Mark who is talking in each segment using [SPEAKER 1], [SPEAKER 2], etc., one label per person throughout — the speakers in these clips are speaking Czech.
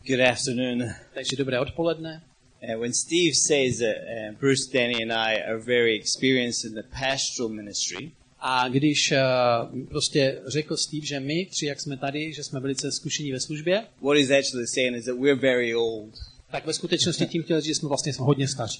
[SPEAKER 1] Good afternoon.
[SPEAKER 2] Takže dobré odpoledne.
[SPEAKER 1] When Steve says that Bruce, Danny and I are very experienced in the pastoral ministry,
[SPEAKER 2] A když prostě řekl Steve, že my tři, jak jsme tady, že jsme velice zkušení ve službě,
[SPEAKER 1] what he's actually saying is that we're very old.
[SPEAKER 2] tak ve skutečnosti tím chtěl říct, že jsme vlastně hodně staří.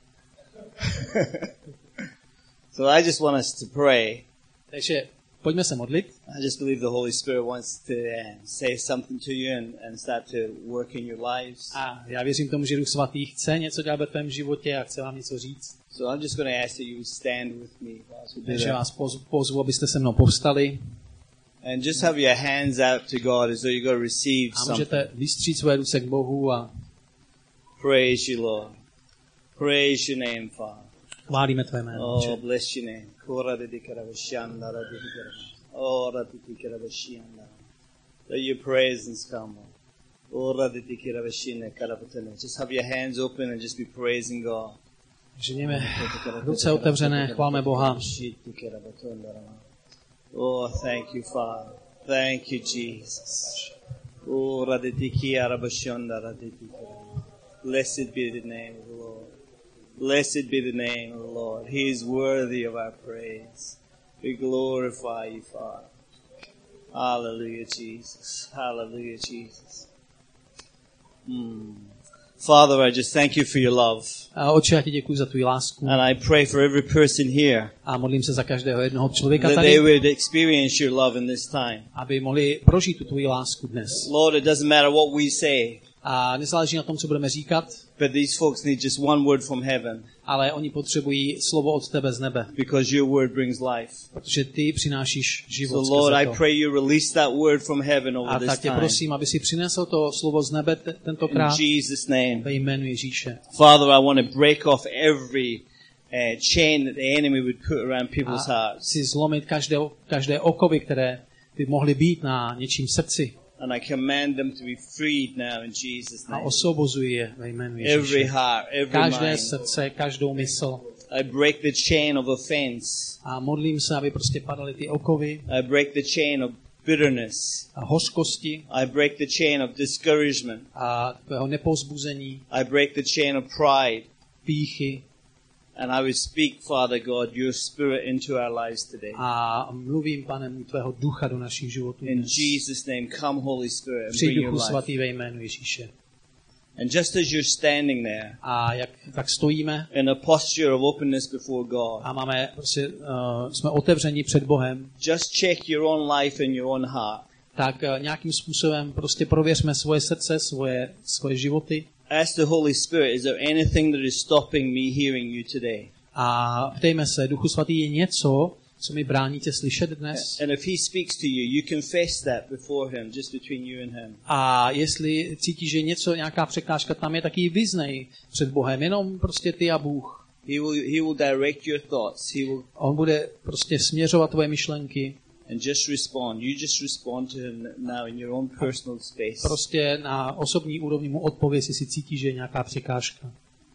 [SPEAKER 1] So I just want us to pray.
[SPEAKER 2] Takže pojďme se modlit.
[SPEAKER 1] I just believe the Holy Spirit wants to say something to you and start to work in your lives.
[SPEAKER 2] A já věřím tomu, že Duch Svatý chce něco dělat ve tvém životě a chce vám něco říct.
[SPEAKER 1] So I'm just going to ask that you would stand with me whilst we do
[SPEAKER 2] Takže
[SPEAKER 1] that.
[SPEAKER 2] vás pozvu, abyste se mnou povstali
[SPEAKER 1] And just have your hands out to God as though you're going to receive
[SPEAKER 2] a
[SPEAKER 1] something.
[SPEAKER 2] můžete vystřít své ruce k Bohu a
[SPEAKER 1] Praise you, Lord. Praise your name, Father.
[SPEAKER 2] chválíme tvé jméno.
[SPEAKER 1] Oh,
[SPEAKER 2] Otče.
[SPEAKER 1] bless your name. Oh, let your presence come. Just have your hands open and just be praising God.
[SPEAKER 2] Takže mějme ruce otevřené, chválme Boha.
[SPEAKER 1] Oh, thank you, Father. Thank you, Jesus. Oh, blessed be the name of the Lord. Blessed be the name of the Lord. He is worthy of our praise. We glorify you, Father. Hallelujah, Jesus. Hallelujah, Jesus. Father, I just thank you for your love.
[SPEAKER 2] A Otče, já ti děkuji za tvou lásku.
[SPEAKER 1] And I pray for every person here
[SPEAKER 2] A modlím se za každého jednoho člověka
[SPEAKER 1] that
[SPEAKER 2] tady,
[SPEAKER 1] they would experience your love in this time.
[SPEAKER 2] aby mohli prožít tu tvoji lásku dnes.
[SPEAKER 1] Lord, it doesn't matter what we say,
[SPEAKER 2] A nezáleží na tom, co budeme říkat,
[SPEAKER 1] but these folks need just one word from heaven
[SPEAKER 2] ale oni potřebují slovo od tebe z nebe,
[SPEAKER 1] because your word brings life.
[SPEAKER 2] protože ty přinášíš život
[SPEAKER 1] So Lord, I
[SPEAKER 2] skrze to.
[SPEAKER 1] pray you release that word from heaven over
[SPEAKER 2] A
[SPEAKER 1] this
[SPEAKER 2] tak tě
[SPEAKER 1] time.
[SPEAKER 2] prosím, aby si přinesl to slovo z nebe tentokrát
[SPEAKER 1] In Jesus' name.
[SPEAKER 2] ve jménu Ježíše.
[SPEAKER 1] Father, I want to break off every chain that the enemy would put around people's
[SPEAKER 2] A
[SPEAKER 1] hearts.
[SPEAKER 2] si zlomit každé okovy, které by mohly být na něčím srdci.
[SPEAKER 1] And I command them to be freed now in Jesus'
[SPEAKER 2] A
[SPEAKER 1] name.
[SPEAKER 2] osvobozuji je ve jménu
[SPEAKER 1] Every
[SPEAKER 2] Ježíše.
[SPEAKER 1] heart, every
[SPEAKER 2] Každé
[SPEAKER 1] mind.
[SPEAKER 2] srdce, každou mysl.
[SPEAKER 1] I break the chain of offense.
[SPEAKER 2] A modlím se, aby prostě padaly ty okovy
[SPEAKER 1] I break the chain of bitterness.
[SPEAKER 2] a hořkosti
[SPEAKER 1] I break the chain of discouragement.
[SPEAKER 2] a tvého nepozbuzení,
[SPEAKER 1] I break the chain of pride.
[SPEAKER 2] pýchy.
[SPEAKER 1] And I would speak, Father God, your spirit into our lives today.
[SPEAKER 2] A mluvím, Pane, můj tvého ducha do našich životů.
[SPEAKER 1] In
[SPEAKER 2] dnes.
[SPEAKER 1] Jesus' name, come, Holy Spirit, and
[SPEAKER 2] Přijď,
[SPEAKER 1] bring your
[SPEAKER 2] Duchu
[SPEAKER 1] life.
[SPEAKER 2] Svatý, ve jménu Ježíše.
[SPEAKER 1] And just as you're standing there
[SPEAKER 2] A jak tak stojíme
[SPEAKER 1] in a posture of openness before God,
[SPEAKER 2] a máme prostě, jsme otevřeni před Bohem,
[SPEAKER 1] just check your own life and your own heart.
[SPEAKER 2] tak nějakým způsobem prostě prověřme svoje srdce, svoje životy
[SPEAKER 1] Ask the Holy Spirit, is there anything that is stopping me hearing you today?
[SPEAKER 2] a ptejme se, Duchu Svatý, je něco, co mi brání tě slyšet dnes?
[SPEAKER 1] And if he speaks to you, you confess that before him, just between you and him.
[SPEAKER 2] A jestli cítíš, že nějaká překážka tam je, tak ji vyznej před Bohem, jenom prostě ty a Bůh.
[SPEAKER 1] He will direct your thoughts.
[SPEAKER 2] On bude prostě směřovat tvoje myšlenky.
[SPEAKER 1] And just respond. You just respond to him now in your own personal space.
[SPEAKER 2] Prostě na osobní úrovni mu odpověz, jestli cítíš, že je nějaká překážka.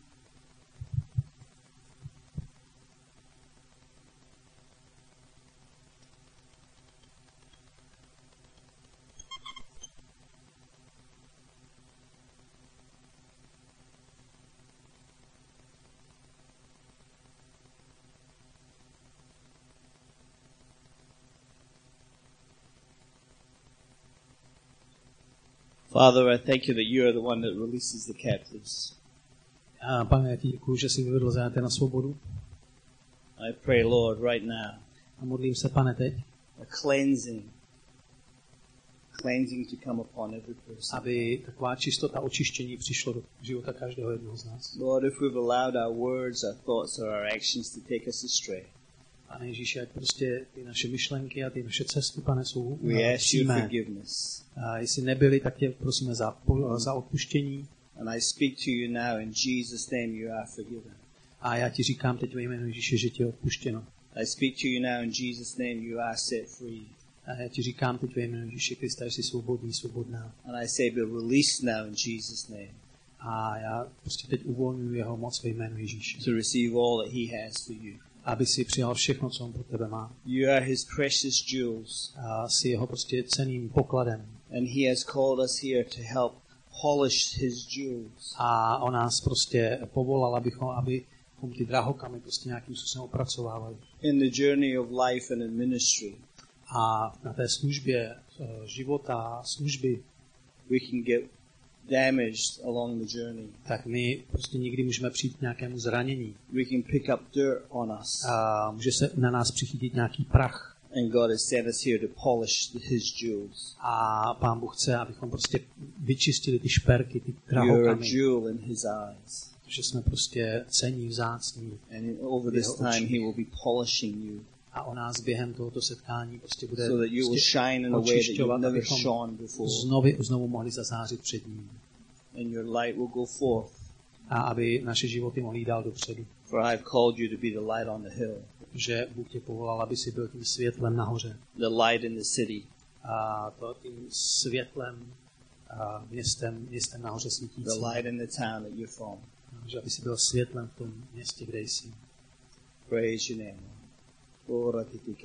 [SPEAKER 1] Father, I thank you that you are the one that releases the captives.
[SPEAKER 2] A Pane, já ti děkuju, že jsi vyvedl zajaté na svobodu.
[SPEAKER 1] I pray, Lord, right now,
[SPEAKER 2] A modlím se, Pane, teď,
[SPEAKER 1] a cleansing to come upon every person.
[SPEAKER 2] aby taková čistota, očištění přišlo do života každého jednoho z nás.
[SPEAKER 1] Lord, if we've allowed our words, our thoughts, or our actions to take us astray,
[SPEAKER 2] Pane Ježíši, ať prostě ty naše myšlenky a ty naše cesty, Pane, jsou
[SPEAKER 1] we ask your
[SPEAKER 2] přímé.
[SPEAKER 1] forgiveness.
[SPEAKER 2] A jestli nebyly, tak tě prosíme za odpuštění.
[SPEAKER 1] And I speak to you now in Jesus' name, you are forgiven.
[SPEAKER 2] A já ti říkám teď ve jménu Ježíše, že ti je odpuštěno.
[SPEAKER 1] I speak to you now in Jesus' name, you are set free.
[SPEAKER 2] A já ti říkám teď ve jménu Ježíše Krista, že jsi svobodný, svobodná.
[SPEAKER 1] And I say, be released now in Jesus' name
[SPEAKER 2] A já prostě teď uvolňuji jeho moc ve jménu Ježíše,
[SPEAKER 1] to receive all that he has for you.
[SPEAKER 2] aby si přijal všechno, co on pro tebe má.
[SPEAKER 1] You are his precious jewels.
[SPEAKER 2] A jsi jeho prostě cenným pokladem.
[SPEAKER 1] And he has called us here to help polished his jewels.
[SPEAKER 2] A on nás prostě povolal, abychom ty drahokamy prostě nějakým způsobem opracovávali.
[SPEAKER 1] In the journey of life and in ministry,
[SPEAKER 2] A na té službě života, služby,
[SPEAKER 1] we can get damaged along the journey.
[SPEAKER 2] tak my prostě někdy můžeme přijít k nějakému zranění.
[SPEAKER 1] We can pick up dirt on us.
[SPEAKER 2] A může se na nás přichytit nějaký prach.
[SPEAKER 1] And God has sent us here to polish his jewels.
[SPEAKER 2] A Pán Bůh chce, abychom prostě vyčistili ty šperky, ty
[SPEAKER 1] You're a
[SPEAKER 2] drahokamy.
[SPEAKER 1] jewel in his eyes.
[SPEAKER 2] Že jsme prostě cenní, vzácní.
[SPEAKER 1] And over this time he will be polishing you
[SPEAKER 2] A o nás během tohoto setkání prostě bude
[SPEAKER 1] so that you will shine in a way that you've
[SPEAKER 2] očišťovat,
[SPEAKER 1] never
[SPEAKER 2] abychom
[SPEAKER 1] shone before.
[SPEAKER 2] znovu mohli zazářit před ním.
[SPEAKER 1] And your light will go forth.
[SPEAKER 2] A aby naše životy mohly jít dál dopředu.
[SPEAKER 1] For I have called you to be the light on the hill,
[SPEAKER 2] Že Bůh tě povolal, aby si byl tím světlem nahoře.
[SPEAKER 1] the light in the city.
[SPEAKER 2] A to tím světlem a městem nahoře
[SPEAKER 1] The
[SPEAKER 2] svítícím.
[SPEAKER 1] light in the town that you're from.
[SPEAKER 2] Že aby si byl světlem v tom městě, kde jsi.
[SPEAKER 1] Praise your name. Lord.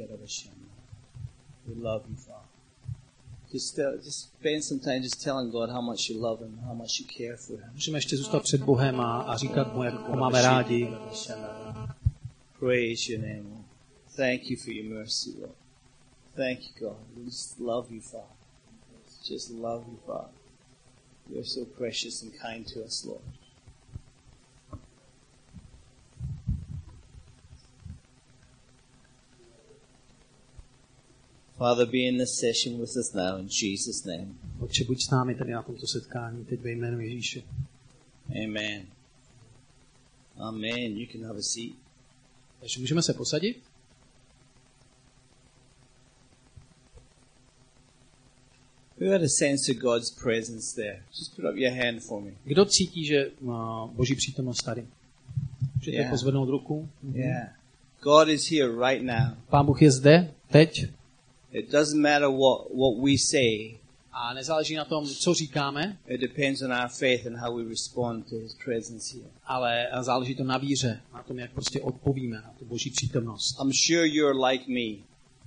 [SPEAKER 1] We love you, Father. Just spend some time just telling God how much you love him, how much you care for him.
[SPEAKER 2] Můžeme ještě zůstat před Bohem a říkat mu, jak ho máme rádi.
[SPEAKER 1] Praise your name, Lord. Thank you for your mercy, Lord. Thank you, God. We just love you, Father. Just love you, Father. You're so precious and kind to us, Lord. Father, be in this session with us now in Jesus' name.
[SPEAKER 2] Otče, buď s námi tady na tomto setkání, teď ve jménu Ježíše.
[SPEAKER 1] Amen. Amen. You can have a seat.
[SPEAKER 2] Takže můžeme se posadit.
[SPEAKER 1] Who had a sense of God's presence there? Just put up your hand for me.
[SPEAKER 2] Kdo cítí, že má Boží přítomnost tady? Můžete
[SPEAKER 1] Yeah.
[SPEAKER 2] pozvednout ruku.
[SPEAKER 1] Yeah. God is here right now.
[SPEAKER 2] Pán Bůh je zde, teď.
[SPEAKER 1] It doesn't matter what we say.
[SPEAKER 2] A nezáleží na tom, co říkáme,
[SPEAKER 1] It depends on our faith and how we respond to his presence here.
[SPEAKER 2] ale záleží to na víře, na tom, jak prostě odpovíme na tu Boží přítomnost.
[SPEAKER 1] I'm sure you're like me.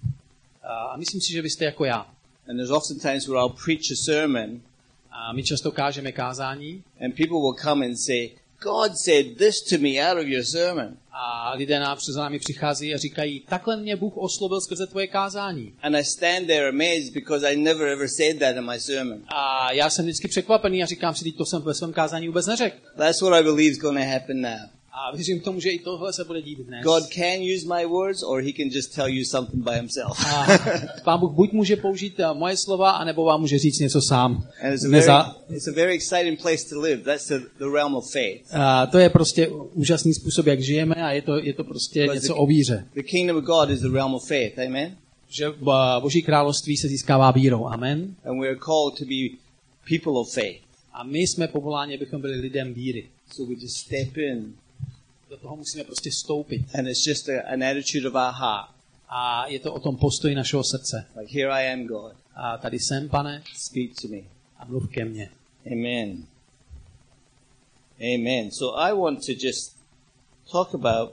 [SPEAKER 2] A myslím si, že vy jste jako já.
[SPEAKER 1] And there's often times where I'll preach a sermon
[SPEAKER 2] A my často kážeme kázání
[SPEAKER 1] and people will come and say, God said this to me out of your sermon.
[SPEAKER 2] a lidé za námi přichází a říkají, takhle mě Bůh oslovil skrze tvoje kázání.
[SPEAKER 1] And I stand there amazed because I never ever said that in my sermon.
[SPEAKER 2] A já jsem vždycky překvapený a říkám si, teď to jsem ve svém kázání vůbec neřekl.
[SPEAKER 1] That's what I believe is going to happen now.
[SPEAKER 2] A věřím tomu, že i tohle se bude dít dnes.
[SPEAKER 1] God can use my words or he can just tell you something by himself.
[SPEAKER 2] A Pán Bůh buď může použít moje slova, anebo vám může říct něco sám.
[SPEAKER 1] And it's a very exciting place to live. That's the realm of faith.
[SPEAKER 2] A to je prostě úžasný způsob, jak žijeme a je to prostě něco o víře.
[SPEAKER 1] The kingdom of God is the realm of faith. Amen.
[SPEAKER 2] Že Boží království se získává vírou. Amen.
[SPEAKER 1] And we are called to be people of faith.
[SPEAKER 2] A my jsme povoláni, abychom byli lidem víry.
[SPEAKER 1] So we just step in.
[SPEAKER 2] Do toho musíme prostě vstoupit.
[SPEAKER 1] And it's just an attitude of our heart.
[SPEAKER 2] A je to o tom postoji našeho srdce.
[SPEAKER 1] Like, here I am, God.
[SPEAKER 2] A tady jsem, Pane,
[SPEAKER 1] Speak to me.
[SPEAKER 2] a mluv ke mně.
[SPEAKER 1] Amen. Amen. So I want to just talk about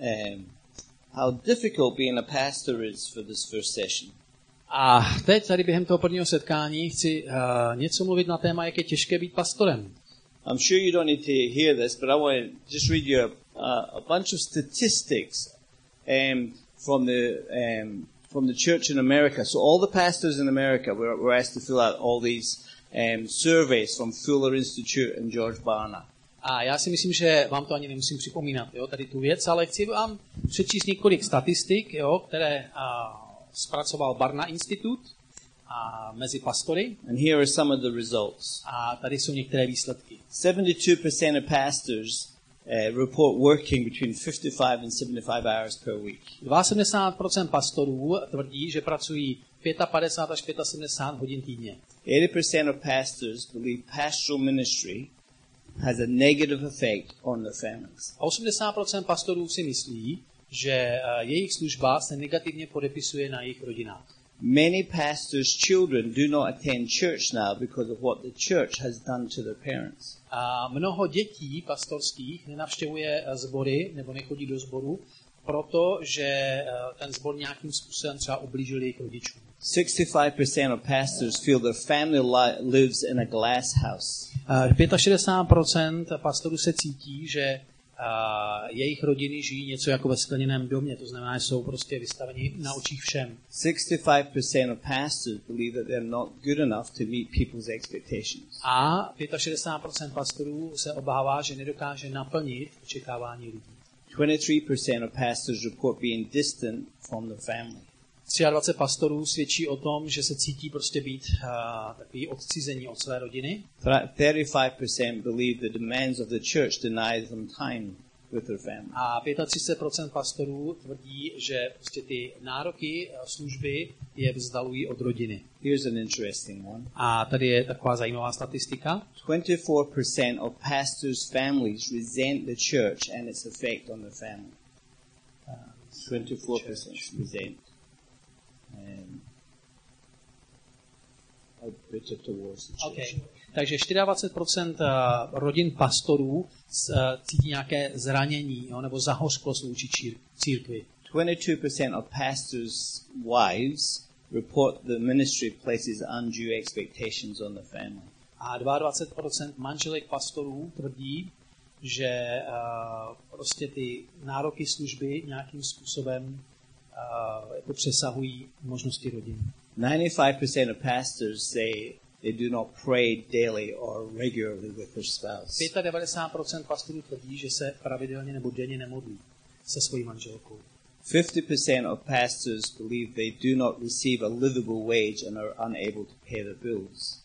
[SPEAKER 1] how difficult being a pastor is for this first session.
[SPEAKER 2] A teď tady během toho prvního setkání chci něco mluvit na téma, jak je těžké být pastorem.
[SPEAKER 1] I'm sure you don't need to hear this, but I want to just read you a bunch of statistics from the church in America. So all the pastors in America were asked to fill out all these surveys from Fuller Institute and George Barna.
[SPEAKER 2] A já si myslím, že vám to ani nemusím připomínat, jo, tady tu věc, ale chci vám přečíst několik statistik, jo, které zpracoval Barna Institut a mezi pastory.
[SPEAKER 1] And here are some of the results.
[SPEAKER 2] A tady jsou některé výsledky.
[SPEAKER 1] 72% of pastors report working between 55 and 75 hours per week.
[SPEAKER 2] 72% pastorů tvrdí, že pracují 55 až 75 hodin týdně.
[SPEAKER 1] 80% of pastors believe pastoral ministry has a negative effect on their families.
[SPEAKER 2] 80% pastorů si myslí, že jejich služba se negativně podepisuje na jejich rodinách.
[SPEAKER 1] Many pastors' children do not attend church now because of what the church has done to their parents.
[SPEAKER 2] A mnoho dětí pastorských nenavštěvuje sbory nebo nechodí do sboru, protože ten sbor nějakým způsobem třeba ublížil jejich rodičům.
[SPEAKER 1] 65% of pastors feel their family lives in a glass house.
[SPEAKER 2] 65% pastorů se cítí, že jejich rodiny žijí něco jako ve skleněném domě, to znamená, že jsou prostě vystaveni na očích všem.
[SPEAKER 1] 65% of pastors believe that they're not good enough to meet people's expectations.
[SPEAKER 2] A 65% pastorů se obává, že nedokáže naplnit očekávání lidí.
[SPEAKER 1] 23% of pastors report being distant from the family.
[SPEAKER 2] 23 pastorů svědčí o tom, že se cítí prostě být takový odcizení od své rodiny.
[SPEAKER 1] 35% believe the demands of the church deny them time with their family.
[SPEAKER 2] A 35% pastorů tvrdí, že prostě ty nároky služby je vzdalují od rodiny.
[SPEAKER 1] Here's an interesting one.
[SPEAKER 2] A tady je taková zajímavá statistika.
[SPEAKER 1] 24% of pastors' families resent the church and its effect on the family. 24% resent.
[SPEAKER 2] Okay. Takže 24% rodin pastorů cítí nějaké zranění nebo zahořklost vůči církvi.
[SPEAKER 1] 22% of pastors' wives report the ministry places undue expectations on the family.
[SPEAKER 2] A 22% manželek pastorů tvrdí, že prostě ty nároky služby nějakým způsobem jako přesahují možnosti rodin.
[SPEAKER 1] 95% of pastors say they do not pray daily or regularly with their spouse.
[SPEAKER 2] 95% pastorů tvrdí, že se pravidelně nebo denně nemodlí se svojí manželkou.
[SPEAKER 1] 50% of pastors believe they do not receive a livable wage and are unable to pay their bills.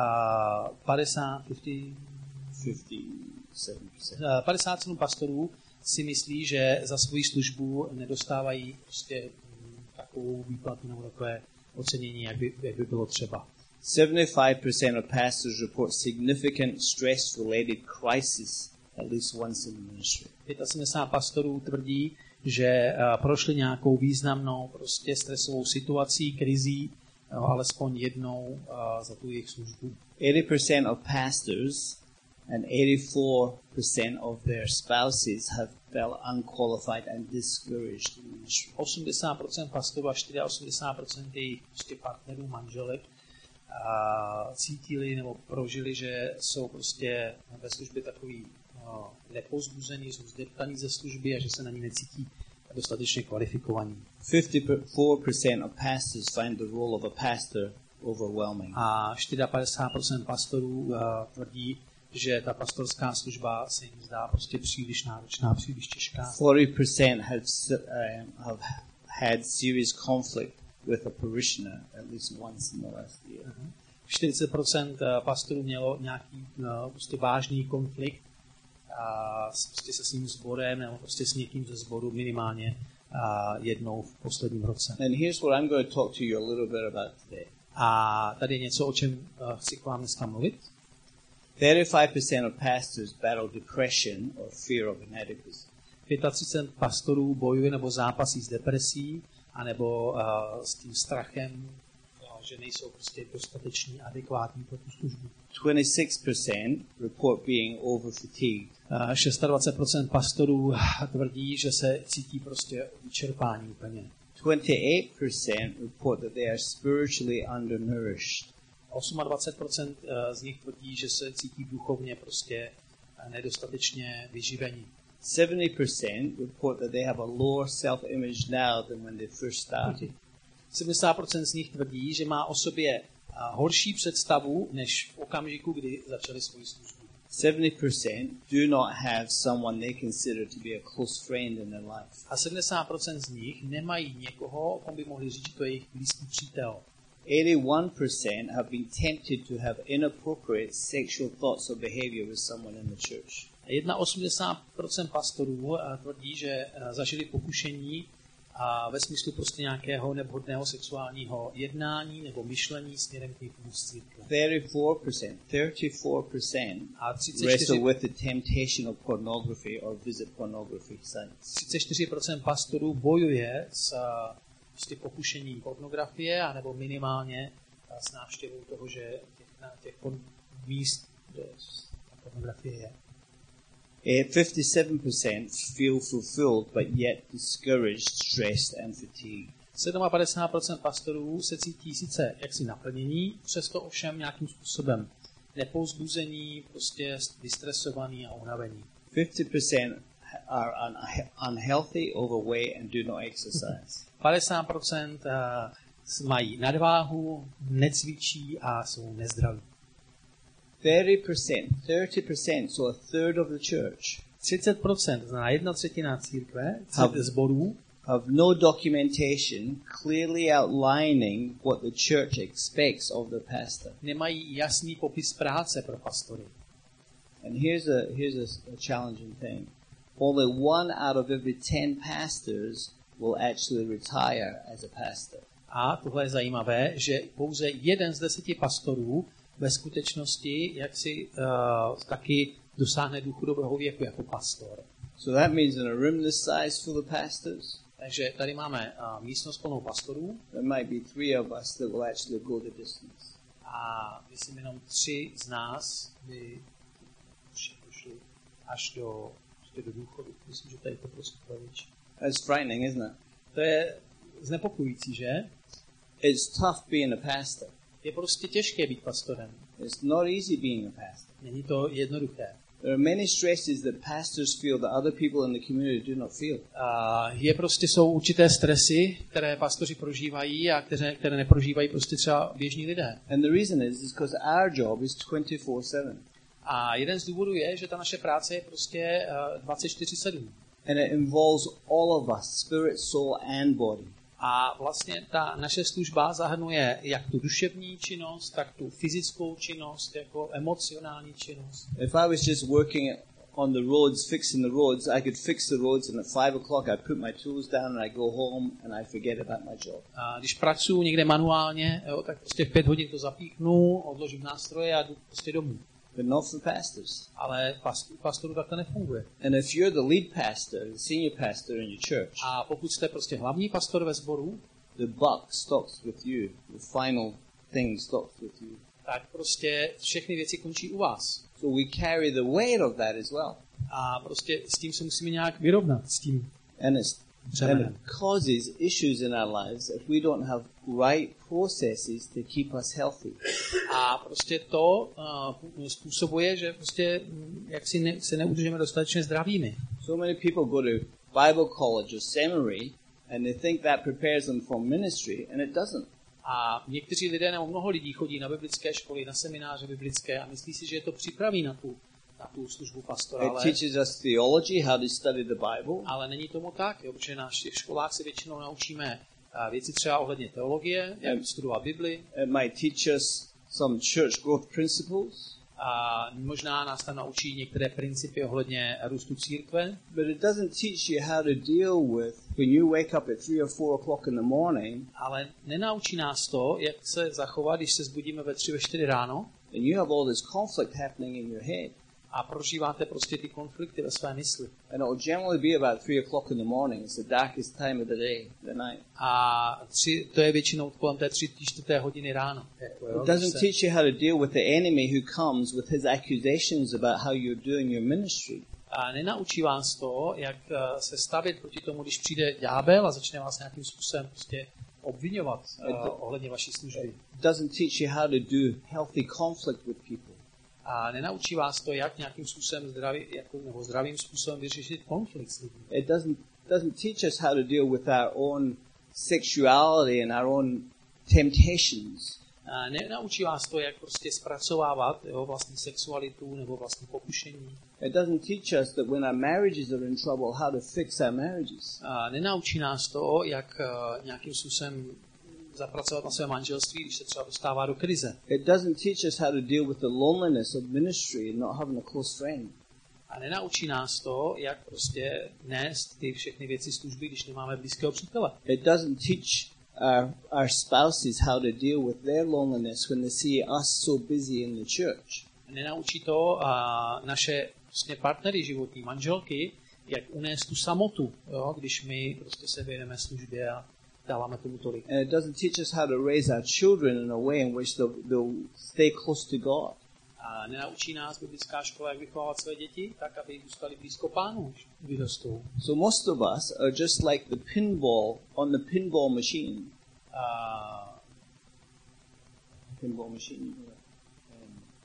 [SPEAKER 2] 57% pastorů si myslí, že za svou službu nedostávají prostě takovou výplatu nebo takové ocenění, jak by bylo třeba.
[SPEAKER 1] 75% of pastors report significant stress-related crisis at least once in the ministry.
[SPEAKER 2] 75% pastorů tvrdí, že prošli nějakou významnou prostě stresovou situací, krizí, alespoň jednou za tu jejich službu.
[SPEAKER 1] 80% of pastors and 84% of their spouses have felt unqualified and discouraged in ministry.
[SPEAKER 2] 80% pastorů a 84% jejich prostě partnerů, manželek cítili nebo prožili, že jsou prostě ve službě takový nepozbuzený, jsou zdeptaní ze služby a že se na ní necítí dostatečně kvalifikovaní.
[SPEAKER 1] 54% of pastors find the role of a pastor overwhelming.
[SPEAKER 2] A 54% pastorů tvrdí, že ta pastorská služba se jim zdá prostě příliš náročná, příliš těžká.
[SPEAKER 1] 40% have had serious conflict with a parishioner at least once in the last year.
[SPEAKER 2] 40% pastorů mělo nějaký prostě vážný konflikt prostě se svým sborem nebo prostě s někým ze sboru minimálně jednou v posledním roce.
[SPEAKER 1] And here's what I'm going to talk to you a little bit about today.
[SPEAKER 2] A tady je něco, o čem chci k vám dneska mluvit.
[SPEAKER 1] 35% of pastors battle depression or fear of inadequacy.
[SPEAKER 2] 35% pastorů bojuje nebo zápasí s depresí anebo s tím strachem, že nejsou prostě dostateční, adekvátní pro tu službu.
[SPEAKER 1] 26% report being overfatigued.
[SPEAKER 2] 26% pastorů tvrdí, že se cítí prostě vyčerpání úplně.
[SPEAKER 1] 28% report that they are spiritually undernourished.
[SPEAKER 2] 28% z nich tvrdí, že se cítí duchovně prostě nedostatečně vyživení.
[SPEAKER 1] 70% report that they have a lower self-image now than when they first started.
[SPEAKER 2] 70% z nich tvrdí, že má o sobě horší představu, než v okamžiku, kdy začali svoji službu.
[SPEAKER 1] 70% do not have someone they consider to be a close friend in their life.
[SPEAKER 2] A 70% z nich nemají někoho, kom by mohli říct, že to je jejich blízký přítel.
[SPEAKER 1] 81% have been tempted to have inappropriate sexual thoughts or behavior with someone in the church.
[SPEAKER 2] 81% pastorů tvrdí, že zažili pokušení ve smyslu prostě nějakého nevhodného sexuálního jednání nebo myšlení směrem k někomu z církve.
[SPEAKER 1] 34% wrestle with the temptation of pornography or visit pornography sites.
[SPEAKER 2] 34% pastorů bojuje s pokušením pornografie anebo minimálně s návštěvou toho, že těch míst, kde ta pornografie je.
[SPEAKER 1] 57% feel fulfilled but yet discouraged, stressed and fatigued.
[SPEAKER 2] 57% pastorů se cítí sice jaksi naplnění, přesto ovšem nějakým způsobem nepovzbuzení, prostě vystresovaní a unavení.
[SPEAKER 1] 50% are unhealthy, overweight, and do not exercise.
[SPEAKER 2] 50% mají nadváhu, necvičí a jsou nezdraví.
[SPEAKER 1] 30%, so a third of the church,
[SPEAKER 2] 30%, znamená 1/3 církve, zborů,
[SPEAKER 1] have no documentation clearly outlining what the church expects of the pastor.
[SPEAKER 2] nemají jasný popis práce pro pastory.
[SPEAKER 1] And here's a challenging thing. Only 1 out of every 10 pastors will actually retire as a pastor.
[SPEAKER 2] A tohle je zajímavé, že pouze 1 z 10 pastorů ve skutečnosti jaksi taky dosáhne důchodového věku jako pastor.
[SPEAKER 1] So that means in a room this size full of pastors,
[SPEAKER 2] Takže tady máme místnost plnou pastorů
[SPEAKER 1] there might be 3 of us that will actually go the distance.
[SPEAKER 2] a myslím jenom 3 z nás by šli až do důchodu. Myslím, že tady to prostě pravič.
[SPEAKER 1] That's frightening, isn't it?
[SPEAKER 2] To je znepokojící, že?
[SPEAKER 1] It's tough being a pastor.
[SPEAKER 2] Je prostě těžké být pastorem.
[SPEAKER 1] It's not easy being a pastor.
[SPEAKER 2] Není to jednoduché.
[SPEAKER 1] There are many stresses that pastors feel that other people in the community do not feel.
[SPEAKER 2] Jsou určité stresy, které pastoři prožívají a které neprožívají prostě třeba běžní lidé.
[SPEAKER 1] And the reason is because our job is 24/7.
[SPEAKER 2] A jeden z důvodů je, že ta naše práce je prostě 24/7.
[SPEAKER 1] And it involves all of us, spirit, soul and body.
[SPEAKER 2] A vlastně ta naše služba zahrnuje jak tu duševní činnost, tak tu fyzickou činnost, jako emocionální činnost.
[SPEAKER 1] If I was just working on the roads, fixing the roads, I could fix the roads and at 5 o'clock I put my tools down and I go home and I forget about my job.
[SPEAKER 2] A když pracuji někde manuálně, tak prostě v 5 hodin to zapíchnu, odložím nástroje a jdu prostě domů.
[SPEAKER 1] But not for pastors.
[SPEAKER 2] Ale pastoru takhle nefunguje.
[SPEAKER 1] And if you're the lead pastor, the senior pastor in your church,
[SPEAKER 2] A pokud jste prostě hlavní pastor ve sboru,
[SPEAKER 1] the buck stops with you. The final thing stops with you.
[SPEAKER 2] tak prostě všechny věci končí u vás.
[SPEAKER 1] So we carry the weight of that as well.
[SPEAKER 2] A prostě s tím se musíme nějak vyrovnat, s tím
[SPEAKER 1] And it
[SPEAKER 2] břemenem.
[SPEAKER 1] causes issues in our lives if we don't have right processes to keep us healthy.
[SPEAKER 2] A prostě to způsobuje, že prostě jaksi se neudržíme dostatečně zdravými.
[SPEAKER 1] So many people go to Bible college or seminary and they think that prepares them for ministry, and it doesn't.
[SPEAKER 2] A někteří lidé nebo mnoho lidí chodí na biblické školy, na semináře biblické a myslí si, že je to připraví na tu službu pastora.
[SPEAKER 1] It teaches us theology, how to study the Bible.
[SPEAKER 2] Ale není tomu tak, jo, protože na těch školách se většinou naučíme věci třeba ohledně teologie, jak studovat Bibli.
[SPEAKER 1] It might teach us some church growth principles.
[SPEAKER 2] A možná nás tam naučí některé principy ohledně růstu církve.
[SPEAKER 1] But it doesn't teach you how to deal with when you wake up at 3 or 4 o'clock in the morning.
[SPEAKER 2] Ale nenaučí nás to, jak se zachovat, když se zbudíme ve 3, ve 4 ráno.
[SPEAKER 1] And you have all this conflict happening in your head.
[SPEAKER 2] A prožíváte prostě ty konflikty ve své mysli.
[SPEAKER 1] And it will generally be about 3 o'clock in the morning. It's the darkest time of the day, the night.
[SPEAKER 2] A to je většinou kolem té 3-4 hodiny ráno.
[SPEAKER 1] It doesn't teach you how to deal with the enemy who comes with his accusations about how you're doing your ministry.
[SPEAKER 2] A nenaučí vás to, jak se stavět proti tomu, když přijde ďábel a začne vás nějakým způsobem prostě obvinovat ohledně vaší služby.
[SPEAKER 1] It doesn't teach you how to do healthy conflict with people.
[SPEAKER 2] A nenaučí vás to, jak nějakým způsobem zdravým způsobem vyřešit konflikt s lidmi.
[SPEAKER 1] It doesn't teach us how to deal with our own sexuality and our own temptations.
[SPEAKER 2] A nenaučí vás to, jak prostě zpracovávat vlastní sexualitu nebo vlastní pokušení.
[SPEAKER 1] It doesn't teach us that when our marriages are in trouble, how to fix our marriages.
[SPEAKER 2] A nenaučí nás to, jak nějakým způsobem zapracovat na své manželství, když se třeba dostává do krize.
[SPEAKER 1] It doesn't teach us how to deal with the loneliness of ministry and not having a close friend.
[SPEAKER 2] A nenaučí nás to, jak prostě nést ty všechny věci služby, když nemáme blízkého přítele.
[SPEAKER 1] It doesn't teach our spouses how to deal with their loneliness when they see us so busy in the church.
[SPEAKER 2] Nenaučí to naše vlastně partnery životní, manželky, jak unést tu samotu, jo, když my prostě se věnujeme službě a dáváme tomu tolik.
[SPEAKER 1] And it doesn't teach us how to raise our children in a way in which they'll stay close to God.
[SPEAKER 2] A nenaučí nás biblická škola, jak vychovávat své děti, tak, aby zůstali blízko Pánu, když vyrostou.
[SPEAKER 1] So most of us are just like the pinball on the pinball machine. Pinball machine.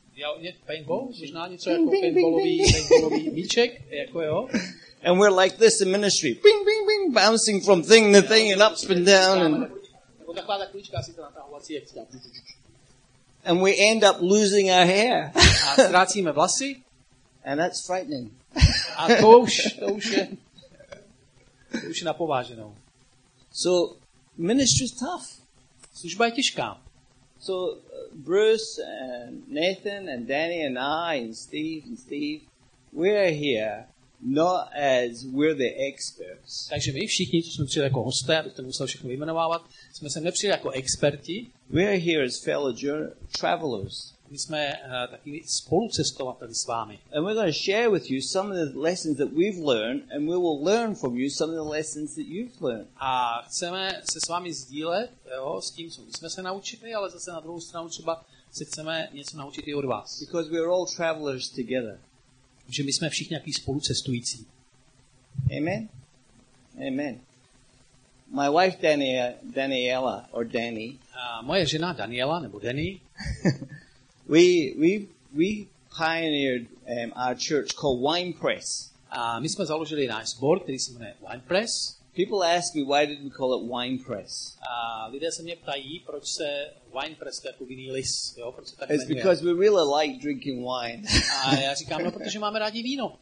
[SPEAKER 2] Paintball? Možná něco jako paintballový míček, jako jo.
[SPEAKER 1] And we're like this in ministry. Bing, bing, bing, bouncing from thing to thing and up and down.
[SPEAKER 2] Nebo taková ta klíčka asi to natahovací, jak říká.
[SPEAKER 1] And we end up losing our hair.
[SPEAKER 2] A ztrácíme vlasy.
[SPEAKER 1] And that's frightening.
[SPEAKER 2] A to už je napováženou.
[SPEAKER 1] So, ministry is tough.
[SPEAKER 2] Služba je těžká.
[SPEAKER 1] So, Bruce and Nathan and Danny and I and Steve, we're here not as we're the experts.
[SPEAKER 2] Takže my všichni, co jsme přijeli jako hosté, abych to musel všechno vyjmenovávat, jsme sem nepřijeli jako experti.
[SPEAKER 1] We're here as fellow travelers.
[SPEAKER 2] My jsme taky spolucestovateli s vámi.
[SPEAKER 1] And we're going to share with you some of the lessons that we've learned, and we will learn from you some of the lessons that you've learned.
[SPEAKER 2] A chceme se s vámi sdílet, jo, s tím, co my jsme se naučili, ale zase na druhou stranu třeba se chceme něco naučit i od vás.
[SPEAKER 1] Because we're all travelers together.
[SPEAKER 2] Že my jsme všichni nějaký spolucestující.
[SPEAKER 1] Amen? Amen. My wife Daniela, or Danny.
[SPEAKER 2] Moje žena Daniela, nebo Danny.
[SPEAKER 1] we pioneered our church called Wine Press.
[SPEAKER 2] A my jsme založili náš sbor, který se jmenuje Wine Press.
[SPEAKER 1] People ask me, why did we call it Wine Press?
[SPEAKER 2] A lidé se mě ptají, proč se Wine Press, to je jako vinný lis, jo, proč se tak
[SPEAKER 1] jmenuje. It's because we really like drinking wine.
[SPEAKER 2] A já říkám, no, protože máme rádi víno.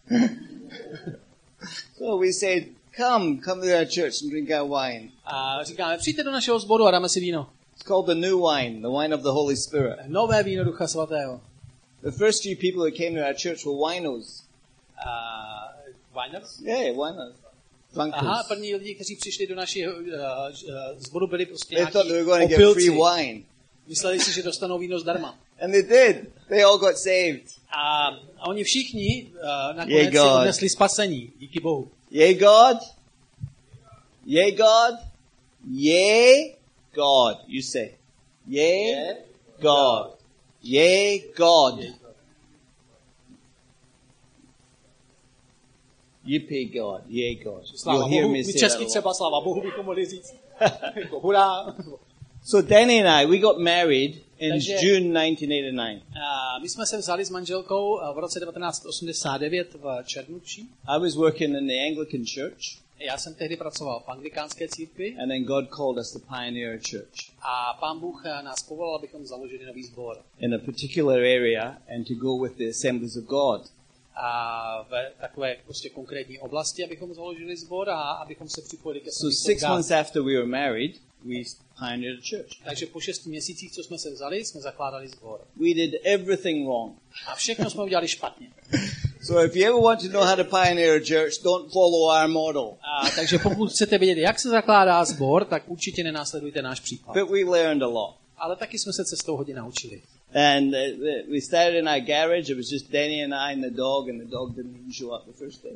[SPEAKER 1] So we said, come to our church and drink our wine.
[SPEAKER 2] A říkáme, přijďte do našeho sboru a dáme si víno.
[SPEAKER 1] It's called the new wine, the wine of the Holy Spirit.
[SPEAKER 2] Nové víno Ducha Svatého.
[SPEAKER 1] The first few people who came to our church were winos.
[SPEAKER 2] Winers?
[SPEAKER 1] Yeah, winos. Drunkards.
[SPEAKER 2] Aha, první lidi, kteří přišli do našeho sboru, byli prostě
[SPEAKER 1] they thought they were going to get
[SPEAKER 2] opilci.
[SPEAKER 1] free wine.
[SPEAKER 2] Mysleli si, že dostanou víno zdarma.
[SPEAKER 1] And they did. They all got saved.
[SPEAKER 2] A oni všichni nakonec si odnesli spasení. Díky Bohu.
[SPEAKER 1] Yea, God. Yea, God. Yea, God. You say. Yea, God. Yea, God. Yippee God. Yea, God.
[SPEAKER 2] You'll hear me say česky třeba sláva Bohu bychom mohli říct. Hurá.
[SPEAKER 1] So Danny and I, we got married in June 1989.
[SPEAKER 2] My jsme se vzali s manželkou v roce 1989 v Černučí.
[SPEAKER 1] I was working in the Anglican church.
[SPEAKER 2] Já jsem tehdy pracoval v anglikánské církvi.
[SPEAKER 1] And then God called us to pioneer a church.
[SPEAKER 2] A Pán Bůh nás povolal, abychom založili nový sbor.
[SPEAKER 1] In a particular area and to go with the Assemblies of God.
[SPEAKER 2] A v takové prostě konkrétní oblasti, abychom založili sbor a abychom se připojili ke
[SPEAKER 1] So 6 months after we were married, we pioneered a church.
[SPEAKER 2] Takže po 6 měsících, co jsme se vzali, jsme zakládali sbor.
[SPEAKER 1] We did everything wrong.
[SPEAKER 2] A všechno jsme udělali špatně.
[SPEAKER 1] So if you ever want to know how to pioneer a church, don't follow our model.
[SPEAKER 2] Takže pokud chcete vědět, jak se zakládá sbor, tak určitě nenásledujte náš příklad.
[SPEAKER 1] But we learned a lot.
[SPEAKER 2] Ale taky jsme se cestou hodně naučili.
[SPEAKER 1] And we started in our garage. It was just Danny and I and the dog didn't even show up the first day.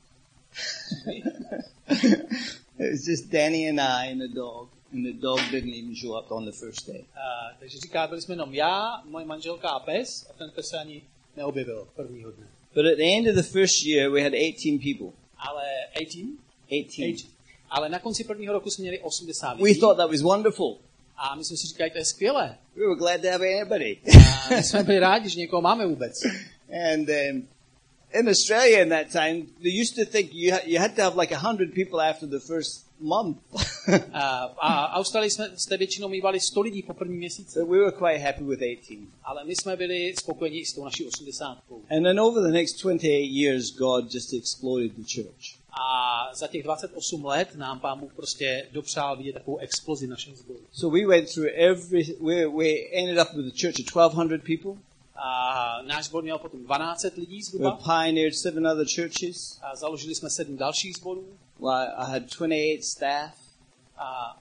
[SPEAKER 1] It was just Danny and I and the dog didn't even show up on the first day.
[SPEAKER 2] Takže říká, byli jsme jenom já, moje manželka a pes, a ten pes se ani neobjevil prvního dne.
[SPEAKER 1] But at the end of the first year, we had 18 people.
[SPEAKER 2] Ale
[SPEAKER 1] 18.
[SPEAKER 2] Ale na konci prvního roku jsme měli 80 lidí.
[SPEAKER 1] We thought that was wonderful.
[SPEAKER 2] A my jsme si říkali, to je skvělé.
[SPEAKER 1] We were glad to have anybody.
[SPEAKER 2] A my jsme byli rádi, že někoho máme vůbec.
[SPEAKER 1] And in Australia in that time, they used to think you had to have like 100 people after the first month.
[SPEAKER 2] A Austrálii jste většinou mívali 100 lidí po prvním měsíci.
[SPEAKER 1] But we were quite happy with 18.
[SPEAKER 2] Ale my jsme byli spokojení s tou naší 80.
[SPEAKER 1] And then over the next 28 years, God just exploded the church.
[SPEAKER 2] A za těch 28 let nám Pán Bůh prostě dopřál vidět takovou explozi v našem sboru.
[SPEAKER 1] So we went through we ended up with a church of 1200 people.
[SPEAKER 2] A náš sbor měl potom 1200 lidí
[SPEAKER 1] We
[SPEAKER 2] zhruba.
[SPEAKER 1] pioneered 7 other churches.
[SPEAKER 2] A založili jsme 7 dalších sborů.
[SPEAKER 1] Well, I had 28 staff.
[SPEAKER 2] A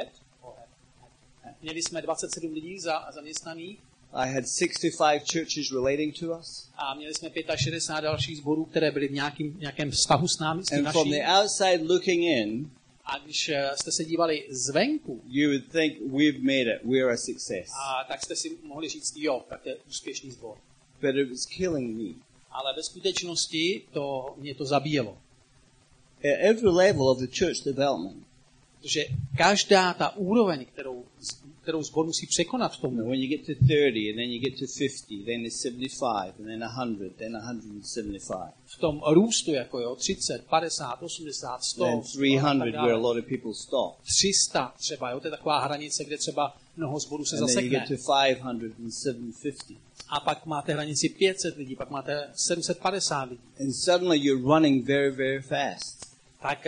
[SPEAKER 2] měli jsme 27 lidí zaměstnaných.
[SPEAKER 1] I had 65 churches relating to us.
[SPEAKER 2] A měli jsme 65 dalších sborů, které byly v nějakém vztahu s námi, s tím
[SPEAKER 1] And from
[SPEAKER 2] naším.
[SPEAKER 1] the outside looking in,
[SPEAKER 2] A když jste se dívali zvenku,
[SPEAKER 1] you would think we've made it. We're a success.
[SPEAKER 2] tak jste si mohli říct, jo, tak to je úspěšný sbor.
[SPEAKER 1] But it was killing me.
[SPEAKER 2] Ale ve skutečnosti mě to zabíjelo.
[SPEAKER 1] At every level of the church development,
[SPEAKER 2] Protože každá ta úroveň, kterou sbor musí překonat v tom.
[SPEAKER 1] When you get to 30, and then you get to 50, then there's 75, and then 100, then 175.
[SPEAKER 2] V tom růstu, jako jo, 30, 50, 80, 100,
[SPEAKER 1] Then 300, where a lot of people stop.
[SPEAKER 2] 300 třeba, jo, to je taková hranice, kde třeba mnoho sborů se
[SPEAKER 1] And then you
[SPEAKER 2] zasekne.
[SPEAKER 1] get to 500 and 750.
[SPEAKER 2] A pak máte hranici 500 lidí, pak máte 750 lidí.
[SPEAKER 1] And suddenly you're running very, very fast.
[SPEAKER 2] Tak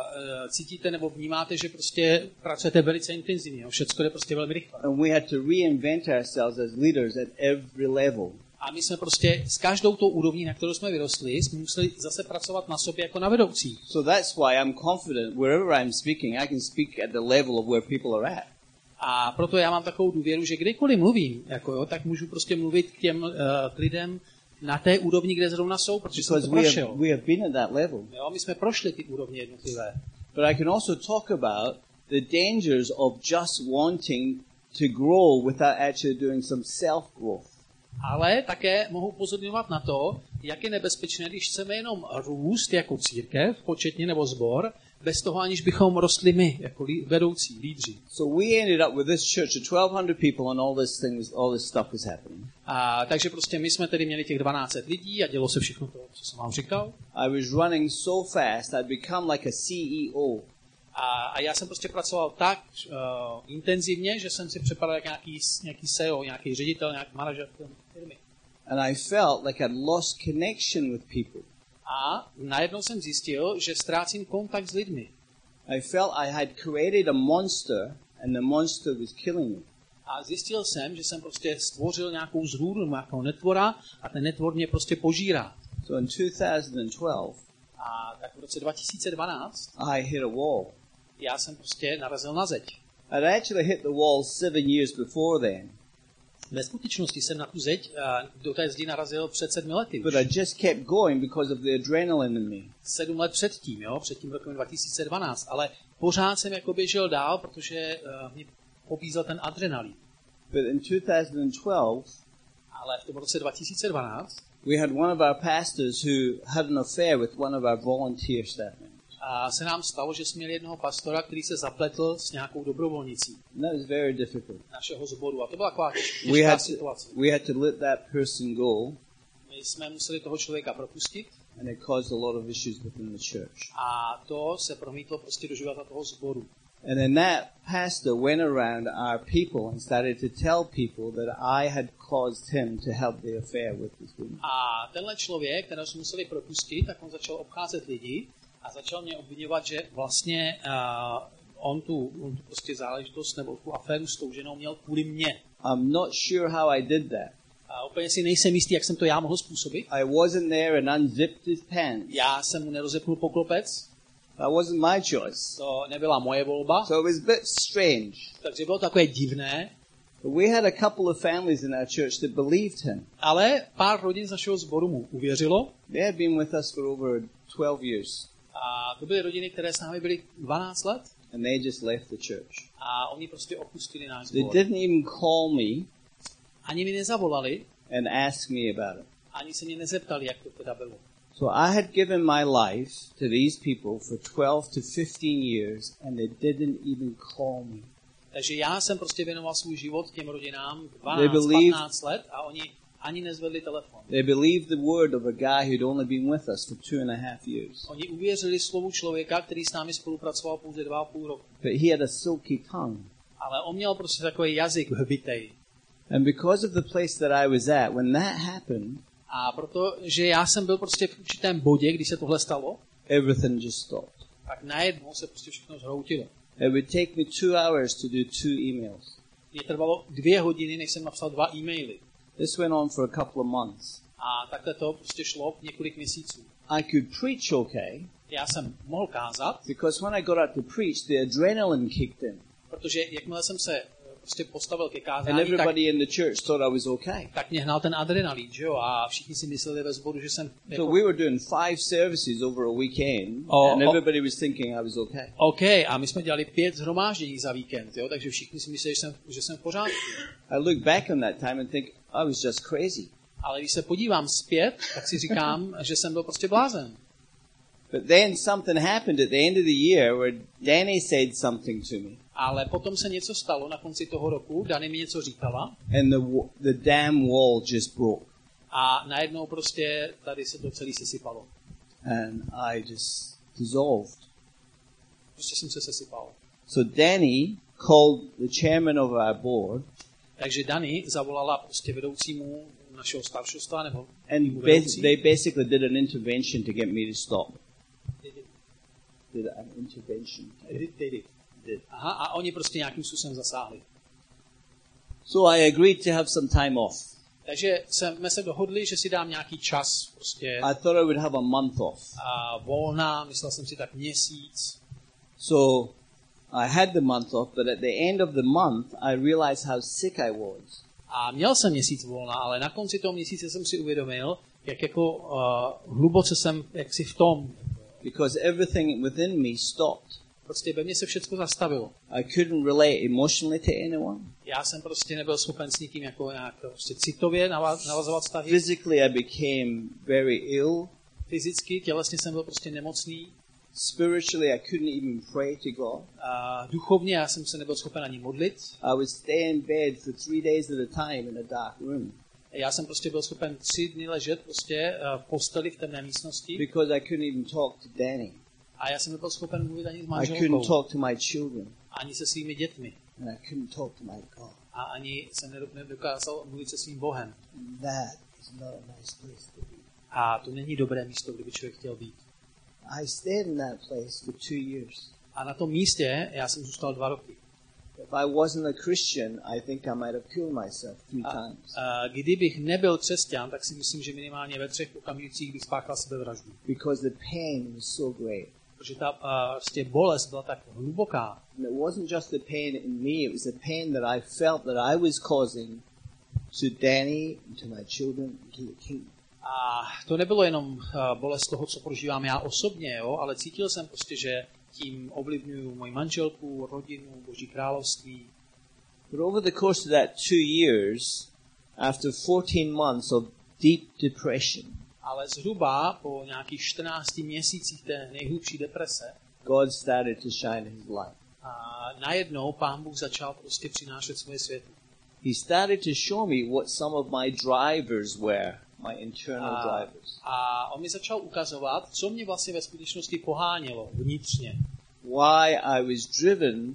[SPEAKER 2] cítíte nebo vnímáte, že prostě pracujete velice intenzivně, jo, všecko jde prostě velmi rychle.
[SPEAKER 1] And we had to reinvent ourselves as leaders at every level.
[SPEAKER 2] A my jsme prostě s každou tou úrovní, na kterou jsme vyrostli, jsme museli zase pracovat na sobě jako na vedoucích.
[SPEAKER 1] So that's why I'm confident wherever I'm speaking, I can speak at the level of where people are at.
[SPEAKER 2] A proto já mám takovou důvěru, že kdykoliv mluvím, jako jo, tak můžu prostě mluvit k těm k lidem na té úrovni, kde zrovna jsou, protože jsem to prošel.
[SPEAKER 1] We have been at that level.
[SPEAKER 2] Jo, my jsme prošli ty úrovně jednotlivé.
[SPEAKER 1] But I can also talk about the dangers of just wanting to grow without actually doing some self-growth.
[SPEAKER 2] Ale také mohu upozorňovat na to, jak je nebezpečné, když chceme jenom růst jako církev, početně nebo sbor, bez toho, aniž bychom rostli my, jako vedoucí, lídři.
[SPEAKER 1] So we ended up with this church of 1,200 people and all this stuff was happening.
[SPEAKER 2] A takže prostě my jsme tedy měli těch 1200 lidí a dělo se všechno to, co jsem vám říkal.
[SPEAKER 1] I was running so fast, I'd become like a CEO.
[SPEAKER 2] A já jsem prostě pracoval tak intenzivně, že jsem si připadal jak nějaký CEO, nějaký ředitel, nějaký manažer firmy.
[SPEAKER 1] And I felt like I'd lost connection with people.
[SPEAKER 2] A najednou jsem zjistil, že ztrácím kontakt s lidmi.
[SPEAKER 1] I felt I had created a monster and the monster was killing me.
[SPEAKER 2] A zjistil jsem, že jsem prostě stvořil nějakou zrůdu, nějakou netvora a ten netvor mě prostě požírá.
[SPEAKER 1] So in 2012,
[SPEAKER 2] A tak v roce 2012
[SPEAKER 1] I hit a wall.
[SPEAKER 2] já jsem prostě narazil na zeď.
[SPEAKER 1] I'd actually hit the wall 7 years before then.
[SPEAKER 2] Ve skutečnosti jsem na tu zeď do té zdi narazil před 7 lety.
[SPEAKER 1] But I just kept going because of the adrenaline in me.
[SPEAKER 2] 7 let předtím, jo, před tím rokem 2012, ale pořád jsem jako běžel dál, protože mě pobízel ten adrenalin.
[SPEAKER 1] But in 2012,
[SPEAKER 2] Ale v tom roce 2012
[SPEAKER 1] we had one of our pastors who had an affair with one of our volunteer staff members.
[SPEAKER 2] a se nám stalo, že jsme měli jednoho pastora, který se zapletl s nějakou dobrovolnicí
[SPEAKER 1] And that was very difficult.
[SPEAKER 2] našeho sboru. A to byla taková těžká situace.
[SPEAKER 1] We had to let that person go,
[SPEAKER 2] My jsme museli toho člověka propustit
[SPEAKER 1] and it caused a lot of issues within the church.
[SPEAKER 2] a to se promítlo prostě do života toho sboru.
[SPEAKER 1] And then that pastor went around our people and started to tell people that I had caused him to have the affair with this woman.
[SPEAKER 2] A tenhle člověk, kterého jsme museli propustit, tak on začal obcházet lidi a začal mě obviňovat, že vlastně on tu prostě záležitost nebo tu aféru s tou ženou měl kvůli mně.
[SPEAKER 1] I'm not sure how I did that.
[SPEAKER 2] A úplně si nejsem jistý, jak jsem to já mohl způsobit.
[SPEAKER 1] I wasn't there and unzipped his pants.
[SPEAKER 2] Já jsem mu nerozepnul poklopec,
[SPEAKER 1] That wasn't my choice.
[SPEAKER 2] to nebyla moje volba,
[SPEAKER 1] So it was a bit strange.
[SPEAKER 2] takže bylo takové divné,
[SPEAKER 1] But we had a couple of families in our church that believed him.
[SPEAKER 2] ale pár rodin z našeho sboru mu uvěřilo
[SPEAKER 1] They had been with us for over 12 years.
[SPEAKER 2] a to byly rodiny, které s námi byly 12 let
[SPEAKER 1] And they just left the church.
[SPEAKER 2] a oni prostě opustili náš
[SPEAKER 1] They
[SPEAKER 2] sbor.
[SPEAKER 1] didn't even call me
[SPEAKER 2] Ani mi nezavolali,
[SPEAKER 1] and ask me about it.
[SPEAKER 2] ani se mě nezeptali, jak to teda bylo.
[SPEAKER 1] So I had given my life to these people for 12 to 15 years and they didn't even call me.
[SPEAKER 2] Takže já jsem prostě věnoval svůj život těm rodinám
[SPEAKER 1] They believe-
[SPEAKER 2] 12-15 let a oni ani nezvedli telefon.
[SPEAKER 1] They believed the word of a guy who'd only been with us for 2.5 years.
[SPEAKER 2] Oni uvěřili slovu člověka, který s námi spolupracoval pouze 2,5 roku.
[SPEAKER 1] But he had a silky tongue.
[SPEAKER 2] Ale on měl prostě takový jazyk hbitej.
[SPEAKER 1] And because of the place that I was at, when that happened,
[SPEAKER 2] A protože já jsem byl prostě v určitém bodě, když se tohle stalo,
[SPEAKER 1] everything just stopped.
[SPEAKER 2] tak najednou se prostě všechno zhroutilo.
[SPEAKER 1] It would take me 2 hours to do 2 emails.
[SPEAKER 2] Mně trvalo 2 hodiny, než jsem napsal 2 e-maily.
[SPEAKER 1] This went on for a couple of months.
[SPEAKER 2] A takhle to prostě šlo několik měsíců.
[SPEAKER 1] I could preach okay,
[SPEAKER 2] Já jsem mohl kázat,
[SPEAKER 1] because when I got out to preach, the adrenaline kicked in.
[SPEAKER 2] protože jakmile jsem se prostě postavil ke
[SPEAKER 1] And
[SPEAKER 2] kázání, tak,
[SPEAKER 1] everybody in the church thought I was okay.
[SPEAKER 2] tak mě hnal ten adrenalin, že jo? A všichni si mysleli ve sboru, že jsem
[SPEAKER 1] So
[SPEAKER 2] jako,
[SPEAKER 1] we were doing 5 services over a weekend,
[SPEAKER 2] Oh,
[SPEAKER 1] and
[SPEAKER 2] oh.
[SPEAKER 1] everybody was thinking I was okay.
[SPEAKER 2] OK, a my jsme dělali 5 shromáždění za víkend, jo? Takže všichni si mysleli, že jsem v pořádku.
[SPEAKER 1] I look back on that time and think I was just crazy.
[SPEAKER 2] Ale když se podívám zpět, tak si říkám, že jsem byl prostě blázen.
[SPEAKER 1] But then something happened at the end of the year where Danny said something to me.
[SPEAKER 2] Ale potom se něco stalo na konci toho roku, Dani mi něco říkala
[SPEAKER 1] and the dam wall just broke.
[SPEAKER 2] a najednou prostě tady se to celé sesypalo.
[SPEAKER 1] And I just dissolved.
[SPEAKER 2] Prostě jsem se sesypal.
[SPEAKER 1] So Danny called the chairman of our board
[SPEAKER 2] Takže Dani zavolala prostě vedoucímu našeho staršostva nebo
[SPEAKER 1] and they basically did an intervention to get me to stop. Did an intervention. Did.
[SPEAKER 2] Aha, a oni prostě nějakým způsobem zasáhli.
[SPEAKER 1] So I agreed to have some time off.
[SPEAKER 2] Takže jsme se dohodli, že si dám nějaký čas prostě
[SPEAKER 1] I thought I would have a month off.
[SPEAKER 2] a volna, myslel jsem si tak měsíc.
[SPEAKER 1] So I had the month off, but at the end of the month, I realized how sick I was.
[SPEAKER 2] A měl jsem měsíc volna, ale na konci toho měsíce jsem si uvědomil, jak jako hluboce jsem jaksi v tom.
[SPEAKER 1] Because everything within me stopped.
[SPEAKER 2] Prostě ve mně se všechno zastavilo.
[SPEAKER 1] I couldn't relate emotionally to anyone.
[SPEAKER 2] Já jsem prostě nebyl schopen s nikým jako nějak prostě citově navazovat vztahy.
[SPEAKER 1] Physically, I became very ill.
[SPEAKER 2] Fyzicky, tělesně jsem byl prostě nemocný.
[SPEAKER 1] Spiritually, I couldn't even pray to God.
[SPEAKER 2] A duchovně já jsem se nebyl schopen ani modlit.
[SPEAKER 1] I would stay in bed for 3 days at a time in a dark room.
[SPEAKER 2] Já jsem prostě byl schopen 3 dny ležet prostě v posteli v temné místnosti.
[SPEAKER 1] Because I couldn't even talk to Danny.
[SPEAKER 2] A já jsem nebyl schopen mluvit ani s
[SPEAKER 1] I
[SPEAKER 2] manželkou.
[SPEAKER 1] couldn't talk to my children.
[SPEAKER 2] Ani se svými dětmi.
[SPEAKER 1] And I couldn't talk to my God.
[SPEAKER 2] A ani jsem nedokázal mluvit se svým Bohem.
[SPEAKER 1] That is not a nice place to be.
[SPEAKER 2] A to není dobré místo, kde by člověk chtěl být.
[SPEAKER 1] I stayed in that place for 2 years.
[SPEAKER 2] A na tom místě já jsem zůstal 2 roky.
[SPEAKER 1] If I wasn't a Christian, I think I might have killed myself 3 times.
[SPEAKER 2] Kdybych nebyl křesťan, tak si myslím, že minimálně ve 3 okamžicích bych spáchal sebevraždu.
[SPEAKER 1] Because the pain was so great.
[SPEAKER 2] Protože ta prostě bolest byla tak hluboká.
[SPEAKER 1] And it wasn't just the pain in me, it was the pain that I felt that I was causing to Danny, to my children, to the kingdom.
[SPEAKER 2] A to nebylo jenom bolest toho, co prožívám já osobně, jo, ale cítil jsem prostě, že tím ovlivňuju moji manželku, rodinu, Boží království.
[SPEAKER 1] But over the course of that 2 years, after 14 months of deep depression,
[SPEAKER 2] Ale zhruba po nějakých 14 měsících té nejhlubší deprese
[SPEAKER 1] God started to shine His light.
[SPEAKER 2] a najednou Pán Bůh začal prostě přinášet svoje světlo.
[SPEAKER 1] He started to show me what some of my drivers were, my internal drivers.
[SPEAKER 2] A on mi začal ukazovat, co mě vlastně ve skutečnosti pohánělo vnitřně.
[SPEAKER 1] Why I was driven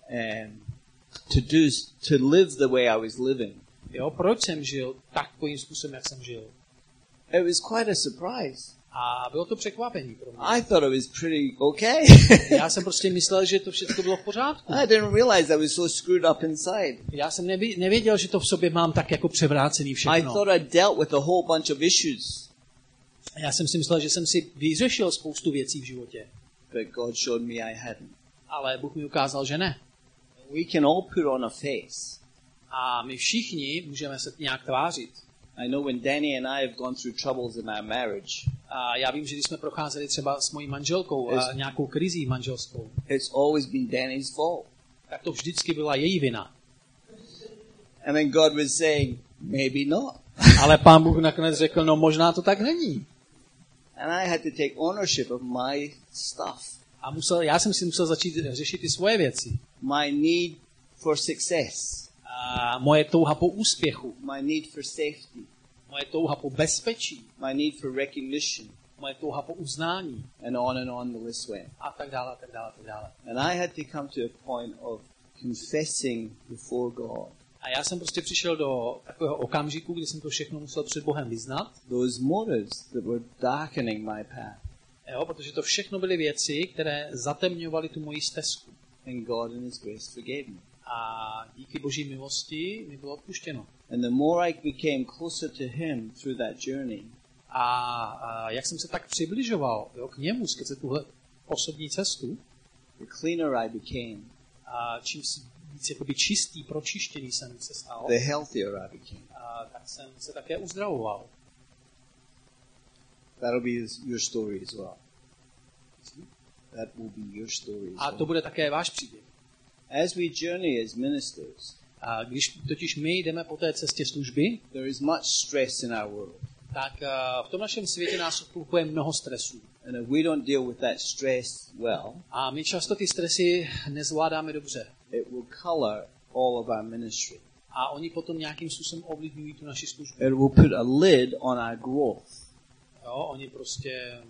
[SPEAKER 1] to live the way I was living.
[SPEAKER 2] Jo, proč jsem žil takovým způsobem, jak jsem žil?
[SPEAKER 1] It was quite a surprise.
[SPEAKER 2] A bylo to překvapení pro mě.
[SPEAKER 1] I thought it was pretty okay.
[SPEAKER 2] Já jsem prostě myslel, že to všechno bylo v pořádku.
[SPEAKER 1] I didn't realize I was so screwed up inside.
[SPEAKER 2] Já jsem nevěděl, že to v sobě mám tak jako převrácený
[SPEAKER 1] I
[SPEAKER 2] všechno.
[SPEAKER 1] thought I dealt with a whole bunch of issues.
[SPEAKER 2] Já jsem si myslel, že jsem si vyřešil spoustu věcí v životě.
[SPEAKER 1] But God showed me I hadn't.
[SPEAKER 2] Ale Bůh mi ukázal, že ne.
[SPEAKER 1] We can all put on a face.
[SPEAKER 2] A my všichni můžeme se nějak tvářit.
[SPEAKER 1] I know when Danny and I have gone through troubles in our marriage,
[SPEAKER 2] A já vím, že když jsme procházeli třeba s mojí manželkou a nějakou krizí manželskou,
[SPEAKER 1] it's always been Danny's fault.
[SPEAKER 2] tak to vždycky byla její vina.
[SPEAKER 1] And then God was saying, maybe not.
[SPEAKER 2] Ale Pán Bůh nakonec řekl, no možná to tak není.
[SPEAKER 1] And I had to take ownership of my stuff.
[SPEAKER 2] A já jsem si musel začít řešit ty svoje věci.
[SPEAKER 1] My need for success.
[SPEAKER 2] A moje touha po úspěchu,
[SPEAKER 1] My need for safety.
[SPEAKER 2] moje touha po bezpečí,
[SPEAKER 1] My need for recognition.
[SPEAKER 2] moje touha po uznání
[SPEAKER 1] And on the list went.
[SPEAKER 2] a tak dále, a tak dále, a tak dále.
[SPEAKER 1] And I had to come to a point of confessing before God
[SPEAKER 2] A já jsem prostě přišel do takového okamžiku, kdy jsem to všechno musel před Bohem vyznat,
[SPEAKER 1] those motives that were darkening my path.
[SPEAKER 2] jo, protože to všechno byly věci, které zatemňovaly tu moji stezku.
[SPEAKER 1] And God in His grace forgave me.
[SPEAKER 2] A díky Boží milosti mi bylo odpuštěno.
[SPEAKER 1] And the more I became closer to Him through that journey,
[SPEAKER 2] A jak jsem se tak přibližoval, jo, k němu skrze tuhle osobní cestu,
[SPEAKER 1] the cleaner I became,
[SPEAKER 2] a čím víc jakoby čistý, pročištěný jsem se stal,
[SPEAKER 1] the healthier I became.
[SPEAKER 2] tak jsem se také uzdravoval.
[SPEAKER 1] That'll be your story as well. That will be your story
[SPEAKER 2] A
[SPEAKER 1] as
[SPEAKER 2] to
[SPEAKER 1] well.
[SPEAKER 2] bude také váš příběh.
[SPEAKER 1] As we journey as ministers,
[SPEAKER 2] A když totiž my jdeme po té cestě služby,
[SPEAKER 1] there is much stress in our world.
[SPEAKER 2] tak v tom našem světě nás obklopuje mnoho stresů.
[SPEAKER 1] And if we don't deal with that stress well,
[SPEAKER 2] A my často ty stresy nezvládáme dobře.
[SPEAKER 1] will color all of our ministry.
[SPEAKER 2] A oni potom nějakým způsobem ovlivňují tu naši službu.
[SPEAKER 1] It will put a lid on our growth.
[SPEAKER 2] Jo, oni prostě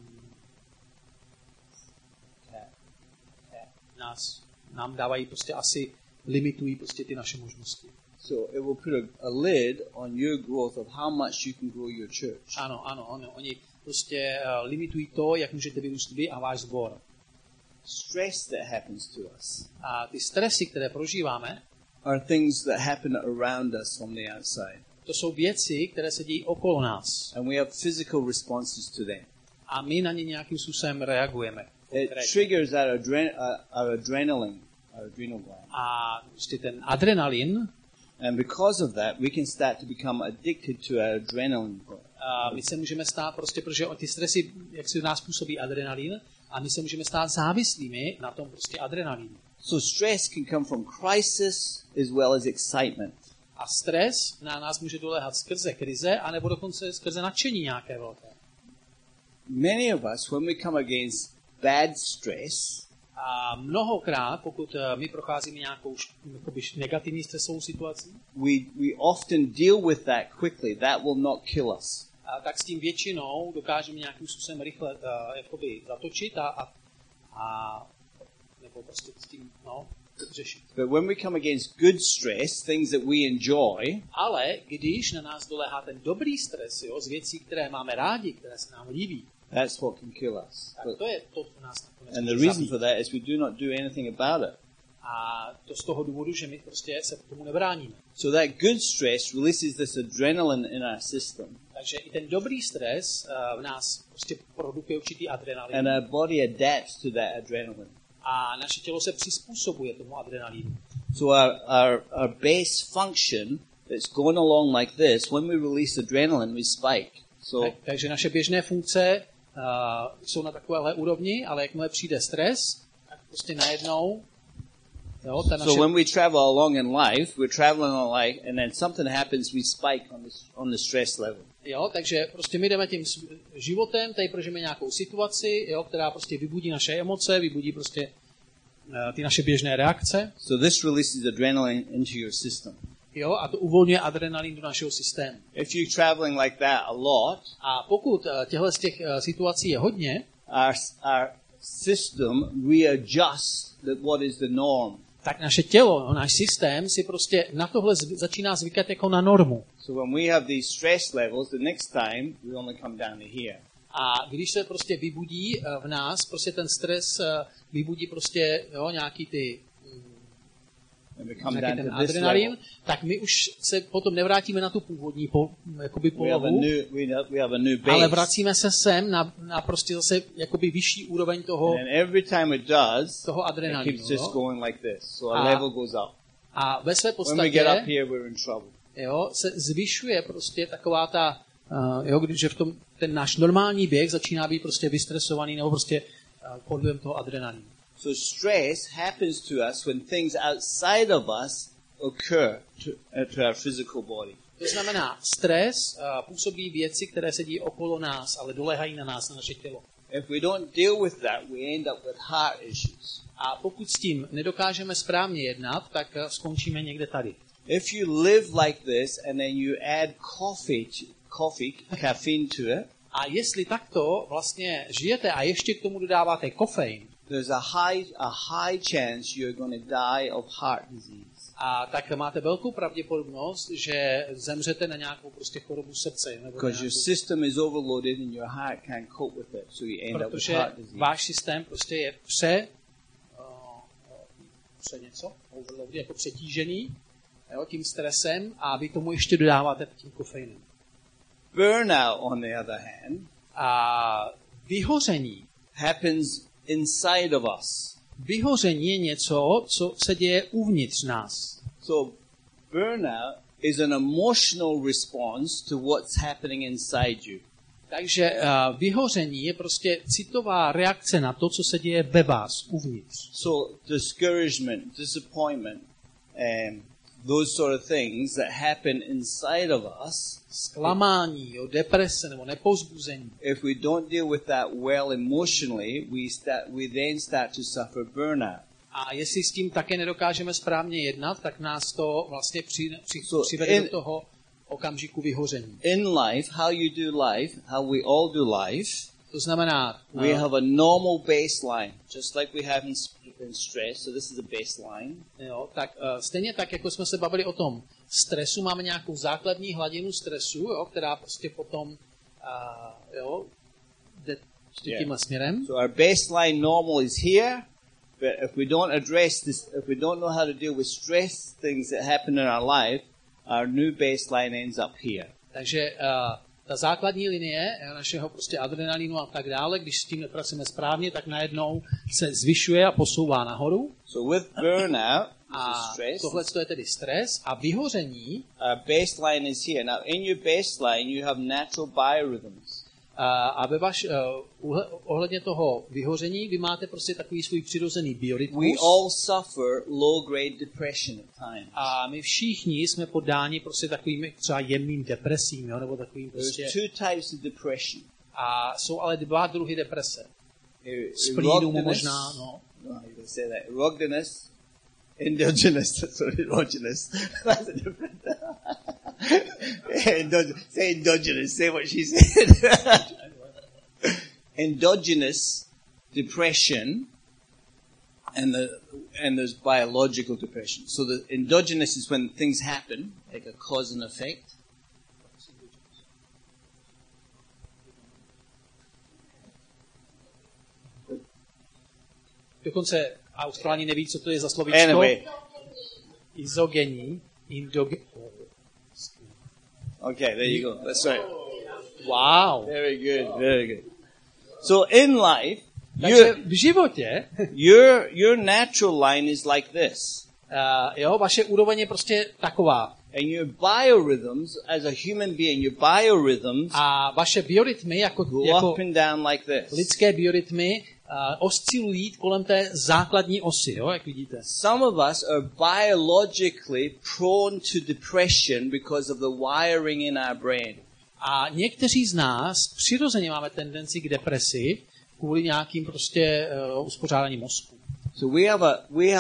[SPEAKER 2] nám dávají prostě asi, limitují prostě ty naše možnosti.
[SPEAKER 1] So it will put a lid on your growth of how much you can grow your church.
[SPEAKER 2] Ano. Oni prostě limitují to, jak můžete vyrůst vy a váš sbor.
[SPEAKER 1] Stress that happens to us
[SPEAKER 2] A ty stresy, které prožíváme,
[SPEAKER 1] are things that happen around us from the outside.
[SPEAKER 2] to jsou věci, které se dějí okolo nás.
[SPEAKER 1] And we have physical responses to them.
[SPEAKER 2] A my na ně nějakým způsobem reagujeme.
[SPEAKER 1] It triggers our adrenaline gland.
[SPEAKER 2] A prostě ten adrenalin,
[SPEAKER 1] And because of that, we can start to become addicted to our adrenaline.
[SPEAKER 2] my se můžeme stát prostě, protože ty stresy, jak si v nás působí adrenalin, a my se můžeme stát závislými na tom prostě adrenalinu.
[SPEAKER 1] So stress can come from crisis as well as excitement.
[SPEAKER 2] A stres na nás může doléhat skrze krize, anebo dokonce skrze nadšení nějaké velké.
[SPEAKER 1] Many of us, when we come against bad stress,
[SPEAKER 2] A mnohokrát, pokud my procházíme nějakou negativní stresovou situací,
[SPEAKER 1] we often deal with that quickly. That will not kill us.
[SPEAKER 2] tak s tím většinou dokážeme nějakým způsobem rychle jakoby zatočit a nebo prostě s tím řešit.
[SPEAKER 1] But when we come against good stress, things that we enjoy,
[SPEAKER 2] Ale když na nás doléhá ten dobrý stres, z věcí, které máme rádi, které se nám líbí,
[SPEAKER 1] that's what can kill us.
[SPEAKER 2] tak to je to, co nás nakonec
[SPEAKER 1] And the
[SPEAKER 2] může
[SPEAKER 1] reason
[SPEAKER 2] zabít.
[SPEAKER 1] for that is we do not do anything about it.
[SPEAKER 2] A to z toho důvodu, že my prostě se tomu nebráníme.
[SPEAKER 1] So that good stress releases this adrenaline in our system.
[SPEAKER 2] Takže i ten dobrý stres v nás prostě produkuje určitý adrenalin.
[SPEAKER 1] And our body adapts to that adrenaline.
[SPEAKER 2] A naše tělo se přizpůsobuje tomu adrenalinu.
[SPEAKER 1] So our base function that's going along like this, when we release adrenaline, we spike. So
[SPEAKER 2] Takže naše běžné funkce jsou na takovéhle úrovni, ale jakmile přijde stres, tak prostě najednou ta naše...
[SPEAKER 1] So when we travel along in life, we're traveling along life, and then something happens, we spike on the stress level.
[SPEAKER 2] Jo, takže prostě my jdeme tím životem, tady prožijeme nějakou situaci, která prostě vybudí naše emoce, vybudí prostě ty naše běžné reakce.
[SPEAKER 1] So this releases adrenaline into your system.
[SPEAKER 2] Jo, a to uvolňuje adrenalin do našeho systému.
[SPEAKER 1] If you're traveling like that a lot,
[SPEAKER 2] A pokud těchto z těch situací je hodně,
[SPEAKER 1] our system readjusts what is the norm.
[SPEAKER 2] tak naše tělo, náš systém si prostě na tohle začíná zvykat jako na normu.
[SPEAKER 1] So when we have these stress levels, the next time we only come down to here.
[SPEAKER 2] A když se prostě vybudí v nás, prostě ten stres vybudí prostě nějaký ty nějaký ten adrenalin, tak my už se potom nevrátíme na tu původní jakoby polohu,
[SPEAKER 1] we have a new base.
[SPEAKER 2] ale vracíme se sem na prostě zase jakoby vyšší úroveň toho adrenalinu.
[SPEAKER 1] It keeps just going like this. So our level goes up.
[SPEAKER 2] A ve své
[SPEAKER 1] When we get up
[SPEAKER 2] podstatě
[SPEAKER 1] here, we're in trouble.
[SPEAKER 2] se zvyšuje prostě taková ta, když v tom ten náš normální běh začíná být prostě vystresovaný nebo prostě pod vlivem toho adrenalinu.
[SPEAKER 1] So stress happens to us when things outside of us occur to our physical body.
[SPEAKER 2] To znamená, stres působí věci, které se dějí okolo nás, ale doléhají na nás, na naše tělo.
[SPEAKER 1] If we don't deal with that, we end up with heart issues.
[SPEAKER 2] A pokud s tím nedokážeme správně jednat, tak skončíme někde tady.
[SPEAKER 1] If you live like this and then you add caffeine to it,
[SPEAKER 2] a jestli takto vlastně žijete a ještě k tomu dodáváte kofein,
[SPEAKER 1] there's a high chance you're going to die of heart disease.
[SPEAKER 2] A tak máte velkou pravděpodobnost, že zemřete na nějakou prostě chorobu srdce.
[SPEAKER 1] Because your system is overloaded and your heart can't cope with it, so you end up with heart disease.
[SPEAKER 2] Protože váš systém prostě je overloaded, jako přetížený tím stresem a vy tomu ještě dodáváte tím kofeinem.
[SPEAKER 1] Burnout, on the other hand,
[SPEAKER 2] a vyhoření
[SPEAKER 1] happens inside of us.
[SPEAKER 2] Vyhoření je něco, co se děje uvnitř nás.
[SPEAKER 1] So burnout is an emotional response to what's happening inside you.
[SPEAKER 2] Takže vyhoření je prostě citová reakce na to, co se děje ve vás uvnitř.
[SPEAKER 1] So discouragement, disappointment, those sort of things that happen inside of us.
[SPEAKER 2] Zklamání, deprese nebo nepovzbuzení.
[SPEAKER 1] If we don't deal with that well emotionally, we then start to suffer burnout.
[SPEAKER 2] A jestli s tím také nedokážeme správně jednat, tak nás to vlastně přivede do toho okamžiku vyhoření.
[SPEAKER 1] In life, how you do life, how we all do life,
[SPEAKER 2] To znamená,
[SPEAKER 1] we have a normal baseline, just like we have in stress. So this is a baseline.
[SPEAKER 2] Jo, tak stejně tak, jako jsme se bavili o tom stresu, máme nějakou základní hladinu stresu, jo, která prostě potom jde tímhle směrem.
[SPEAKER 1] So our baseline normal is here, but if we don't address this, if we don't know how to deal with stress things that happen in our life, our new baseline ends up here.
[SPEAKER 2] Takže ta základní linie našeho prostě adrenalinu a tak dále, když s tím nepracujeme správně, tak najednou se zvyšuje a posouvá nahoru.
[SPEAKER 1] So with burnout,
[SPEAKER 2] A
[SPEAKER 1] stress,
[SPEAKER 2] tohle je tedy stres a vyhoření.
[SPEAKER 1] our baseline is here. Now in your baseline you have natural biorhythms.
[SPEAKER 2] A ohledně toho vyhoření vy máte prostě takový svůj přirozený biorytmus.
[SPEAKER 1] We all suffer low-grade depression at times.
[SPEAKER 2] A my všichni jsme podáni prostě takovým třeba jemným depresím, jo, nebo takovým prostě.
[SPEAKER 1] There's two types of depression.
[SPEAKER 2] A jsou ale dva druhy deprese. Splínu možná, no.
[SPEAKER 1] No, you can say that. Erogenous, endogenous. That's what erogenous. That's a different. Say endogenous. Say what she said. Endogenous depression, and there's biological depression. So the endogenous is when things happen, like a cause and effect.
[SPEAKER 2] Dokonce Austrálani neví, co to je za slovíčko.
[SPEAKER 1] Anyway.
[SPEAKER 2] Izogenní.
[SPEAKER 1] Okay, there you go. That's right.
[SPEAKER 2] Wow.
[SPEAKER 1] Very good. Very good. So in life,
[SPEAKER 2] Takže v životě
[SPEAKER 1] your natural line is like this.
[SPEAKER 2] Vaše úroveň je prostě taková.
[SPEAKER 1] And your biorhythms, as a human being, your biorhythms
[SPEAKER 2] A vaše biorytmy
[SPEAKER 1] go
[SPEAKER 2] jako
[SPEAKER 1] up and down like this.
[SPEAKER 2] lidské biorytmy oscilují kolem té základní osy, jo, jak vidíte.
[SPEAKER 1] Some of us are biologically prone to depression because of the wiring in our brain.
[SPEAKER 2] A někteří z nás přirozeně máme tendenci k depresi kvůli nějakým prostě uspořádání mozku.
[SPEAKER 1] So we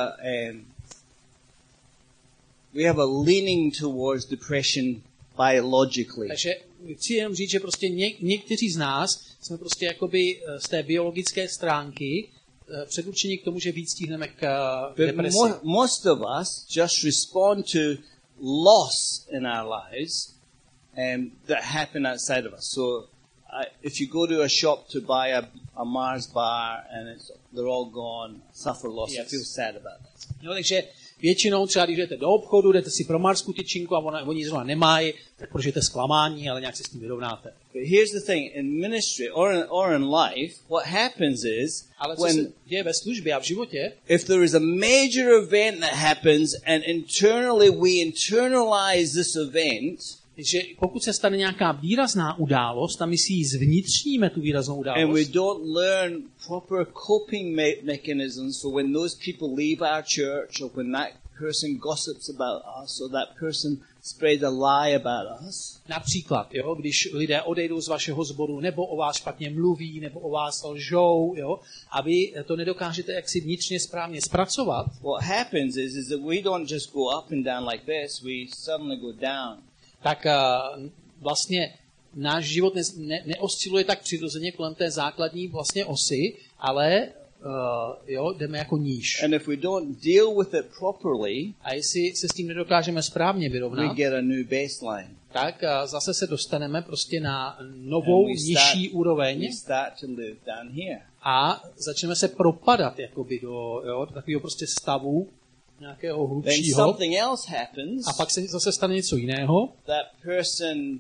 [SPEAKER 1] have a leaning towards depression biologically.
[SPEAKER 2] Takže chci jenom říct, že prostě někteří z nás jsme prostě jakoby z té biologické stránky předurčení k tomu, že víc stihneme k depresi.
[SPEAKER 1] Most of us just respond to loss in our lives that happen outside of us. So if you go to a shop to buy a Mars bar and they're all gone, suffer loss,
[SPEAKER 2] Yes.
[SPEAKER 1] you feel sad about that.
[SPEAKER 2] No, takže většinou třeba, když jdete do obchodu, jdete si pro Marsku tyčinku a oni zrovna nemají, tak prožijete zklamání, ale nějak se s tím vyrovnáte.
[SPEAKER 1] But here's the thing, in ministry or in life, what happens is
[SPEAKER 2] Ale co se děje ve službě a v životě,
[SPEAKER 1] if there is a major event that happens and internally we internalize this event,
[SPEAKER 2] že pokud se stane nějaká výrazná událost a my si ji zvnitřníme tu výraznou
[SPEAKER 1] and we
[SPEAKER 2] událost
[SPEAKER 1] don't learn proper coping mechanisms for when those people leave our church or when that person gossips about us or that person spreads a lie about us.
[SPEAKER 2] například, jo, když lidé odejdou z vašeho sboru, nebo o vás špatně mluví, nebo o vás lžou, jo, a vy to nedokážete jaksi vnitřně správně zpracovat,
[SPEAKER 1] What happens is that we don't just go up and down like this, we suddenly go down.
[SPEAKER 2] tak vlastně náš život neosciluje tak přirozeně kolem té základní vlastně osy, ale jdeme jako níž.
[SPEAKER 1] And if we don't deal with it properly,
[SPEAKER 2] A jestli se s tím nedokážeme správně
[SPEAKER 1] we
[SPEAKER 2] vyrovnat,
[SPEAKER 1] get a new baseline.
[SPEAKER 2] tak zase se dostaneme prostě na novou, nižší
[SPEAKER 1] We
[SPEAKER 2] úroveň
[SPEAKER 1] start to live down here.
[SPEAKER 2] a začneme se propadat jakoby do takového prostě stavu nějakého
[SPEAKER 1] Then
[SPEAKER 2] hlubšího.
[SPEAKER 1] something else happens.
[SPEAKER 2] A pak se zase stane něco jiného.
[SPEAKER 1] That person,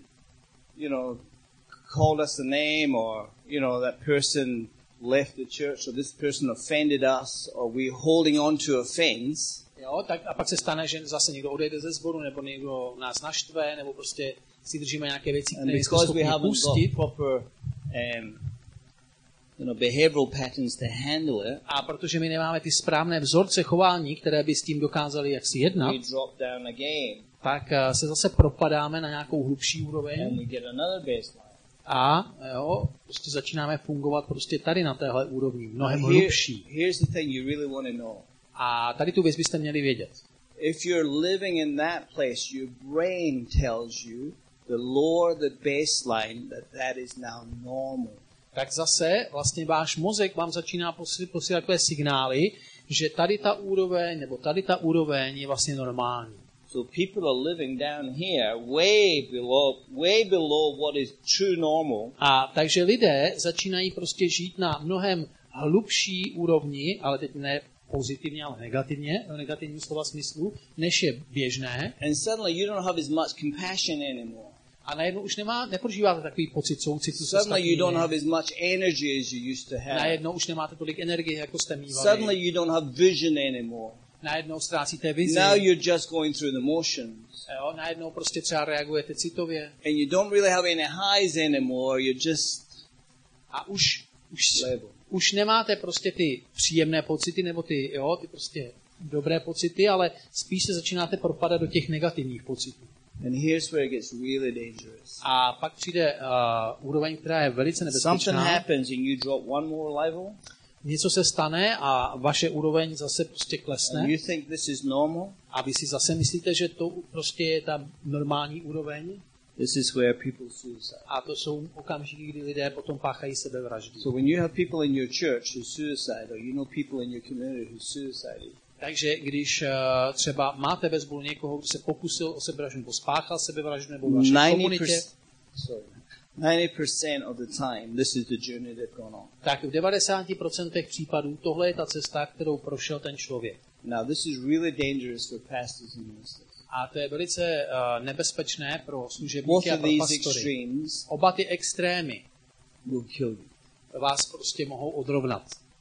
[SPEAKER 1] called us a name, or that person left the church, or this person offended us, or we're holding on to offense.
[SPEAKER 2] Jo, tak a pak se stane, že zase někdo odejde ze sboru, nebo někdo nás naštve, nebo prostě si držíme nějaké věci,
[SPEAKER 1] And
[SPEAKER 2] které jsme
[SPEAKER 1] because we
[SPEAKER 2] schopni
[SPEAKER 1] haven't
[SPEAKER 2] pustit.
[SPEAKER 1] got proper, behavioral patterns to handle it,
[SPEAKER 2] A protože my nemáme ty správné vzorce chování, které by s tím dokázaly jaksi jednat,
[SPEAKER 1] we drop down again,
[SPEAKER 2] tak se zase propadáme na nějakou hlubší
[SPEAKER 1] and
[SPEAKER 2] úroveň
[SPEAKER 1] we get another baseline.
[SPEAKER 2] a začínáme fungovat prostě tady na téhle úrovni, mnohem
[SPEAKER 1] Now,
[SPEAKER 2] hlubší.
[SPEAKER 1] here's the thing you really want to know.
[SPEAKER 2] A tady tu věc byste měli vědět.
[SPEAKER 1] If you're living in that place, your brain tells you the lower the baseline that is now normal.
[SPEAKER 2] Tak zase vlastně váš mozek vám začíná posílat takové signály, že tady ta úroveň nebo tady ta úroveň je vlastně normální.
[SPEAKER 1] So people are living down here way below what is true normal.
[SPEAKER 2] A takže lidé začínají prostě žít na mnohem hlubší úrovni, ale teď ne pozitivně, ale negativně, v negativním slova smyslu, než je běžné.
[SPEAKER 1] And suddenly you don't have as much compassion anymore.
[SPEAKER 2] A najednou už neprožíváte takový pocit soucitu.
[SPEAKER 1] Suddenly you don't have as much energy as you used to have.
[SPEAKER 2] Najednou už nemáte tolik energie, jako jste mívali.
[SPEAKER 1] Suddenly you don't have vision anymore.
[SPEAKER 2] Najednou ztrácíte vizi.
[SPEAKER 1] Now you're just going through the motions.
[SPEAKER 2] Jo, najednou prostě třeba reagujete citově.
[SPEAKER 1] And you don't really have any highs anymore. You're just
[SPEAKER 2] A už nemáte prostě ty příjemné pocity, nebo ty prostě dobré pocity, ale spíš se začínáte propadat do těch negativních pocitů.
[SPEAKER 1] And here's where it gets really dangerous.
[SPEAKER 2] A pak přijde úroveň, která je velice
[SPEAKER 1] Something
[SPEAKER 2] nebezpečná.
[SPEAKER 1] happens and you drop one more level.
[SPEAKER 2] Něco se stane a vaše úroveň zase prostě
[SPEAKER 1] And
[SPEAKER 2] klesne.
[SPEAKER 1] you think this is normal.
[SPEAKER 2] A vy si zase myslíte, že to prostě je ta normální úroveň.
[SPEAKER 1] This is where people suicide.
[SPEAKER 2] A to jsou okamžiky, kdy lidé potom páchají sebevraždu.
[SPEAKER 1] So when you have people in your church who suicide, or you know people in your community who suicide,
[SPEAKER 2] Takže když třeba máte ve sboru někoho, kdo se pokusil o sebevraždu, nebo spáchal sebevraždu, nebo v vaší komunitě,
[SPEAKER 1] 90% of the time, this is the journey they've gone on.
[SPEAKER 2] tak v 90% případů tohle je ta cesta, kterou prošel ten člověk.
[SPEAKER 1] Now, this is really dangerous for pastors and ministers.
[SPEAKER 2] A to je velice nebezpečné pro
[SPEAKER 1] Both
[SPEAKER 2] služebníky a
[SPEAKER 1] of
[SPEAKER 2] pro
[SPEAKER 1] these
[SPEAKER 2] pastory.
[SPEAKER 1] extremes
[SPEAKER 2] Oba ty extrémy
[SPEAKER 1] will kill you.
[SPEAKER 2] vás prostě mohou odrovnat.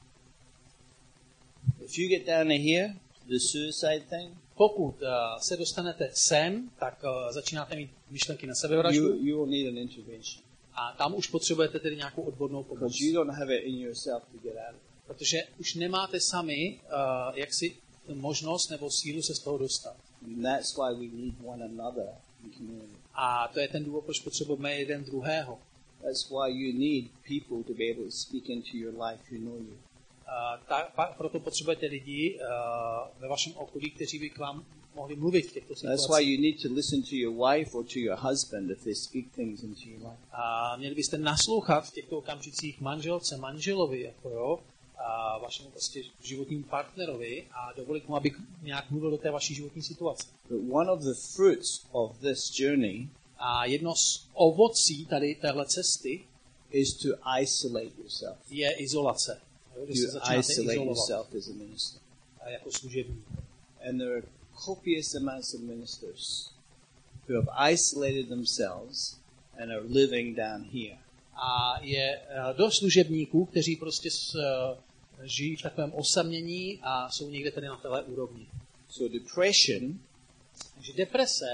[SPEAKER 1] If you get down to here, the suicide thing,
[SPEAKER 2] Pokud se dostanete sem, tak začínáte mít myšlenky na sebevraždu
[SPEAKER 1] you will need an intervention.
[SPEAKER 2] a tam už potřebujete tedy nějakou odbornou pomoc.
[SPEAKER 1] Because you don't have it in yourself to get out of it.
[SPEAKER 2] Protože už nemáte sami jaksi možnost nebo sílu se z toho dostat.
[SPEAKER 1] And that's why we need one another in community.
[SPEAKER 2] A to je ten důvod, proč potřebujeme jeden druhého.
[SPEAKER 1] That's why you need people to be able to speak into your life who know you.
[SPEAKER 2] Proto potřebujete lidi ve vašem okolí, kteří by k vám mohli mluvit v těchto
[SPEAKER 1] That's why
[SPEAKER 2] situacích.
[SPEAKER 1] you need to listen to your wife or to your husband if they speak things into your life.
[SPEAKER 2] A měli byste naslouchat v těchto okamžicích manželce, manželovi, jako jo, a vašemu prostě životnímu partnerovi a dovolit mu, aby nějak mluvil do té vaší životní situace.
[SPEAKER 1] But one of the fruits of this journey
[SPEAKER 2] A jedno z ovocí tady téhle cesty
[SPEAKER 1] is to isolate yourself.
[SPEAKER 2] je izolace. Jo, když se
[SPEAKER 1] You
[SPEAKER 2] začínáte
[SPEAKER 1] isolate
[SPEAKER 2] izolovat
[SPEAKER 1] yourself as a minister.
[SPEAKER 2] jako služebník.
[SPEAKER 1] And there are copious amounts of ministers who have isolated themselves and are living down here.
[SPEAKER 2] A je dost služebníků, kteří prostě žijí v takovém osamění a jsou někde tady na téhle úrovni.
[SPEAKER 1] So depression
[SPEAKER 2] Takže deprese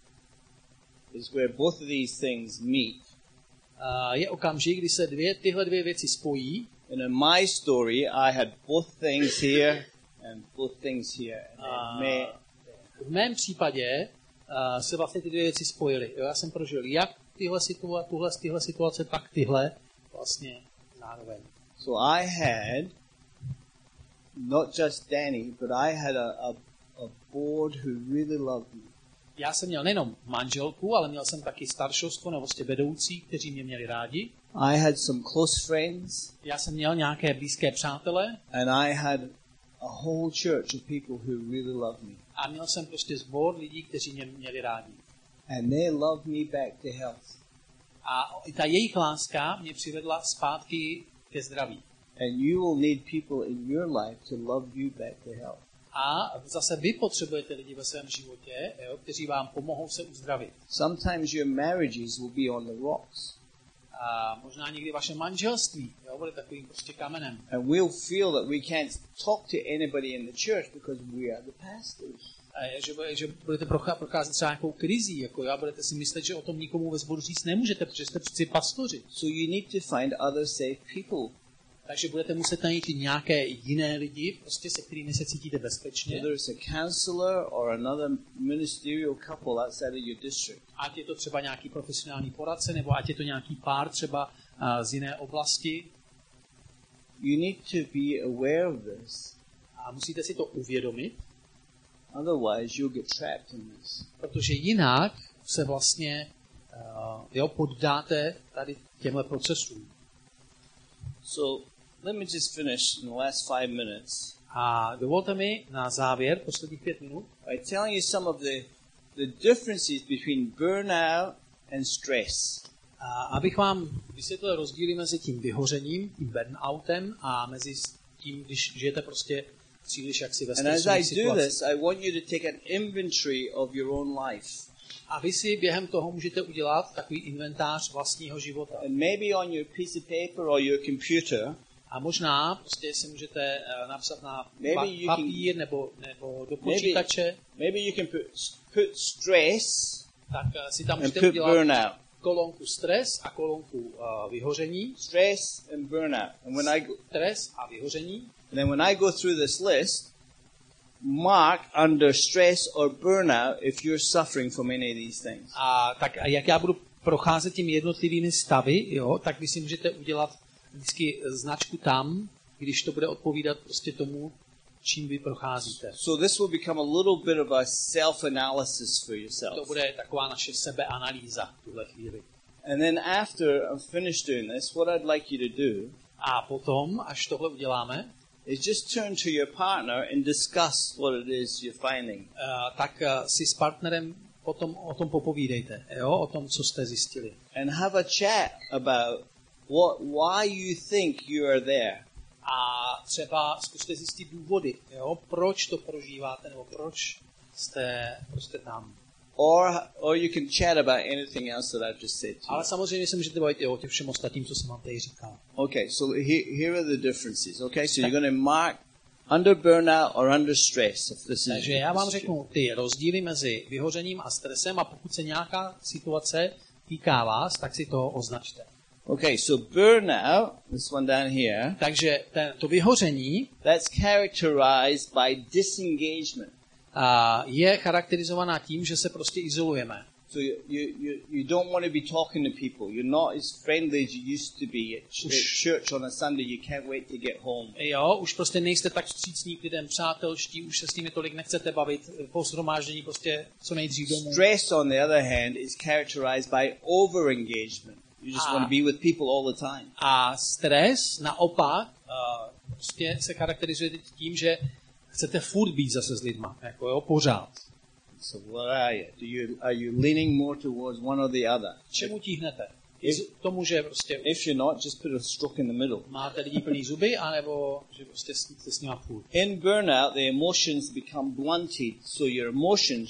[SPEAKER 1] is where both of these things meet.
[SPEAKER 2] je okamžik, kdy se tyhle dvě věci spojí.
[SPEAKER 1] And in my story, I had both things here and both things here. And
[SPEAKER 2] V mém případě se vlastně ty dvě věci spojily. Já jsem prožil jak tyhle situace, tak tyhle vlastně zároveň.
[SPEAKER 1] so I had not just Danny, but I had a board who really loved me.
[SPEAKER 2] Já jsem měl nejenom manželku, ale měl jsem taky staršovstvo nebo vlastně vedoucí, kteří mě měli rádi.
[SPEAKER 1] I had some close friends,
[SPEAKER 2] Já jsem měl nějaké blízké přátele
[SPEAKER 1] and I had a whole church of people who really loved me.
[SPEAKER 2] a měl jsem prostě sbor lidí, kteří mě měli rádi.
[SPEAKER 1] And they loved me back to health.
[SPEAKER 2] A ta jejich láska mě přivedla zpátky ke zdraví.
[SPEAKER 1] And you will need people in your life to love you back to health.
[SPEAKER 2] A zase vy potřebujete lidi ve svém životě, jo, kteří vám pomohou se uzdravit.
[SPEAKER 1] Sometimes your marriages will be on the rocks.
[SPEAKER 2] A možná někdy vaše manželství bude takovým prostě kamenem.
[SPEAKER 1] And we'll feel that we can't talk to anybody in the church because we are the pastors.
[SPEAKER 2] Že budete procházet třeba nějakou krizí, a budete si myslet, že o tom nikomu ve sboru říct nemůžete, protože jste přeci pastoři.
[SPEAKER 1] So you need to find other safe people.
[SPEAKER 2] Takže budete muset najít nějaké jiné lidi, prostě se kterými se cítíte bezpečně.
[SPEAKER 1] Whether it's a counselor or another ministerial couple outside of your district.
[SPEAKER 2] Ať je to třeba nějaký profesionální poradce, nebo ať je to nějaký pár třeba z jiné oblasti.
[SPEAKER 1] You need to be aware of this.
[SPEAKER 2] A musíte si to uvědomit,
[SPEAKER 1] Otherwise, you'll get trapped in this.
[SPEAKER 2] protože jinak se vlastně poddáte tady těmhle procesům.
[SPEAKER 1] So let me just finish in the last 5 minutes
[SPEAKER 2] A dovolte mi na závěr, posledních 5 minut,
[SPEAKER 1] by telling you some of the differences between burnout and stress.
[SPEAKER 2] abych vám vysvětlil rozdíly mezi tím vyhořením, tím burnoutem a mezi tím, když žijete prostě příliš jaksi ve
[SPEAKER 1] And as
[SPEAKER 2] stresové
[SPEAKER 1] I do
[SPEAKER 2] situaci.
[SPEAKER 1] this, I want you to take an inventory of your own life.
[SPEAKER 2] A vy si během toho můžete udělat takový inventář vlastního života.
[SPEAKER 1] And maybe on your piece of paper or your computer,
[SPEAKER 2] A možná prostě si můžete napsat na
[SPEAKER 1] Maybe you
[SPEAKER 2] papír nebo do počítače,
[SPEAKER 1] maybe you can put stress
[SPEAKER 2] tak si tam
[SPEAKER 1] and
[SPEAKER 2] můžete
[SPEAKER 1] put
[SPEAKER 2] udělat
[SPEAKER 1] burnout.
[SPEAKER 2] kolonku stres a kolonku vyhoření.
[SPEAKER 1] Stress and burnout.
[SPEAKER 2] Stres a vyhoření.
[SPEAKER 1] And then when I go through this list, mark under stress or burnout if you're suffering from any of these things.
[SPEAKER 2] A jak já budu procházet těmi jednotlivými stavy, jo, tak vy si můžete udělat vždycky značku tam, když to bude odpovídat prostě tomu, čím vy procházíte.
[SPEAKER 1] So this will become a little bit of a self-analysis for
[SPEAKER 2] To
[SPEAKER 1] yourself.
[SPEAKER 2] bude taková naše sebeanalýza v tuhle chvíli.
[SPEAKER 1] And then after I'm finished doing this, what I'd like you to do
[SPEAKER 2] A potom, až tohle uděláme,
[SPEAKER 1] is just turn to your partner and discuss what it is you're finding.
[SPEAKER 2] tak si s partnerem potom o tom popovídejte, jo, o tom, co jste zjistili.
[SPEAKER 1] And have a chat about why you think you are there.
[SPEAKER 2] A třeba zkuste zjistit důvody, jo, proč to prožíváte, nebo proč jste tam.
[SPEAKER 1] Or you can chat about anything else that I've just said to you.
[SPEAKER 2] Ale samozřejmě se můžete bavit i o těch všem ostatním, co jsem vám tady říkal.
[SPEAKER 1] Okay, so here are the differences. Okay, so you're going to mark under burnout or under stress. If this is
[SPEAKER 2] Takže já vám řeknu ty rozdíly mezi vyhořením a stresem a pokud se nějaká situace týká vás, tak si to označte.
[SPEAKER 1] Okay, so burnout, this one down here,
[SPEAKER 2] Takže to vyhoření
[SPEAKER 1] that's characterized by disengagement.
[SPEAKER 2] je charakterizovaná tím, že se prostě izolujeme.
[SPEAKER 1] So you don't want to be talking to people. You're not as friendly as you used to be at church on a Sunday. You can't wait to get home.
[SPEAKER 2] Jo, už prostě nejste tak vstřícní k lidem, přátelští, už se s nimi tolik nechcete bavit, po shromáždění prostě co nejdřív domů.
[SPEAKER 1] Stress, on the other hand, is characterized by overengagement. You just want to be with people all the time.
[SPEAKER 2] A stres naopak prostě se charakterizuje tím, že chcete furt být zase s lidma, jako jo, pořád.
[SPEAKER 1] So what are you? Are you leaning more towards one or the other?
[SPEAKER 2] Čemu tíhnete? K tomu, že prostě
[SPEAKER 1] If you're not, just put a stroke in the middle.
[SPEAKER 2] máte lidi plný zuby, anebo že prostě jste s nima furt.
[SPEAKER 1] In burnout, the emotions become blunted. So your emotions,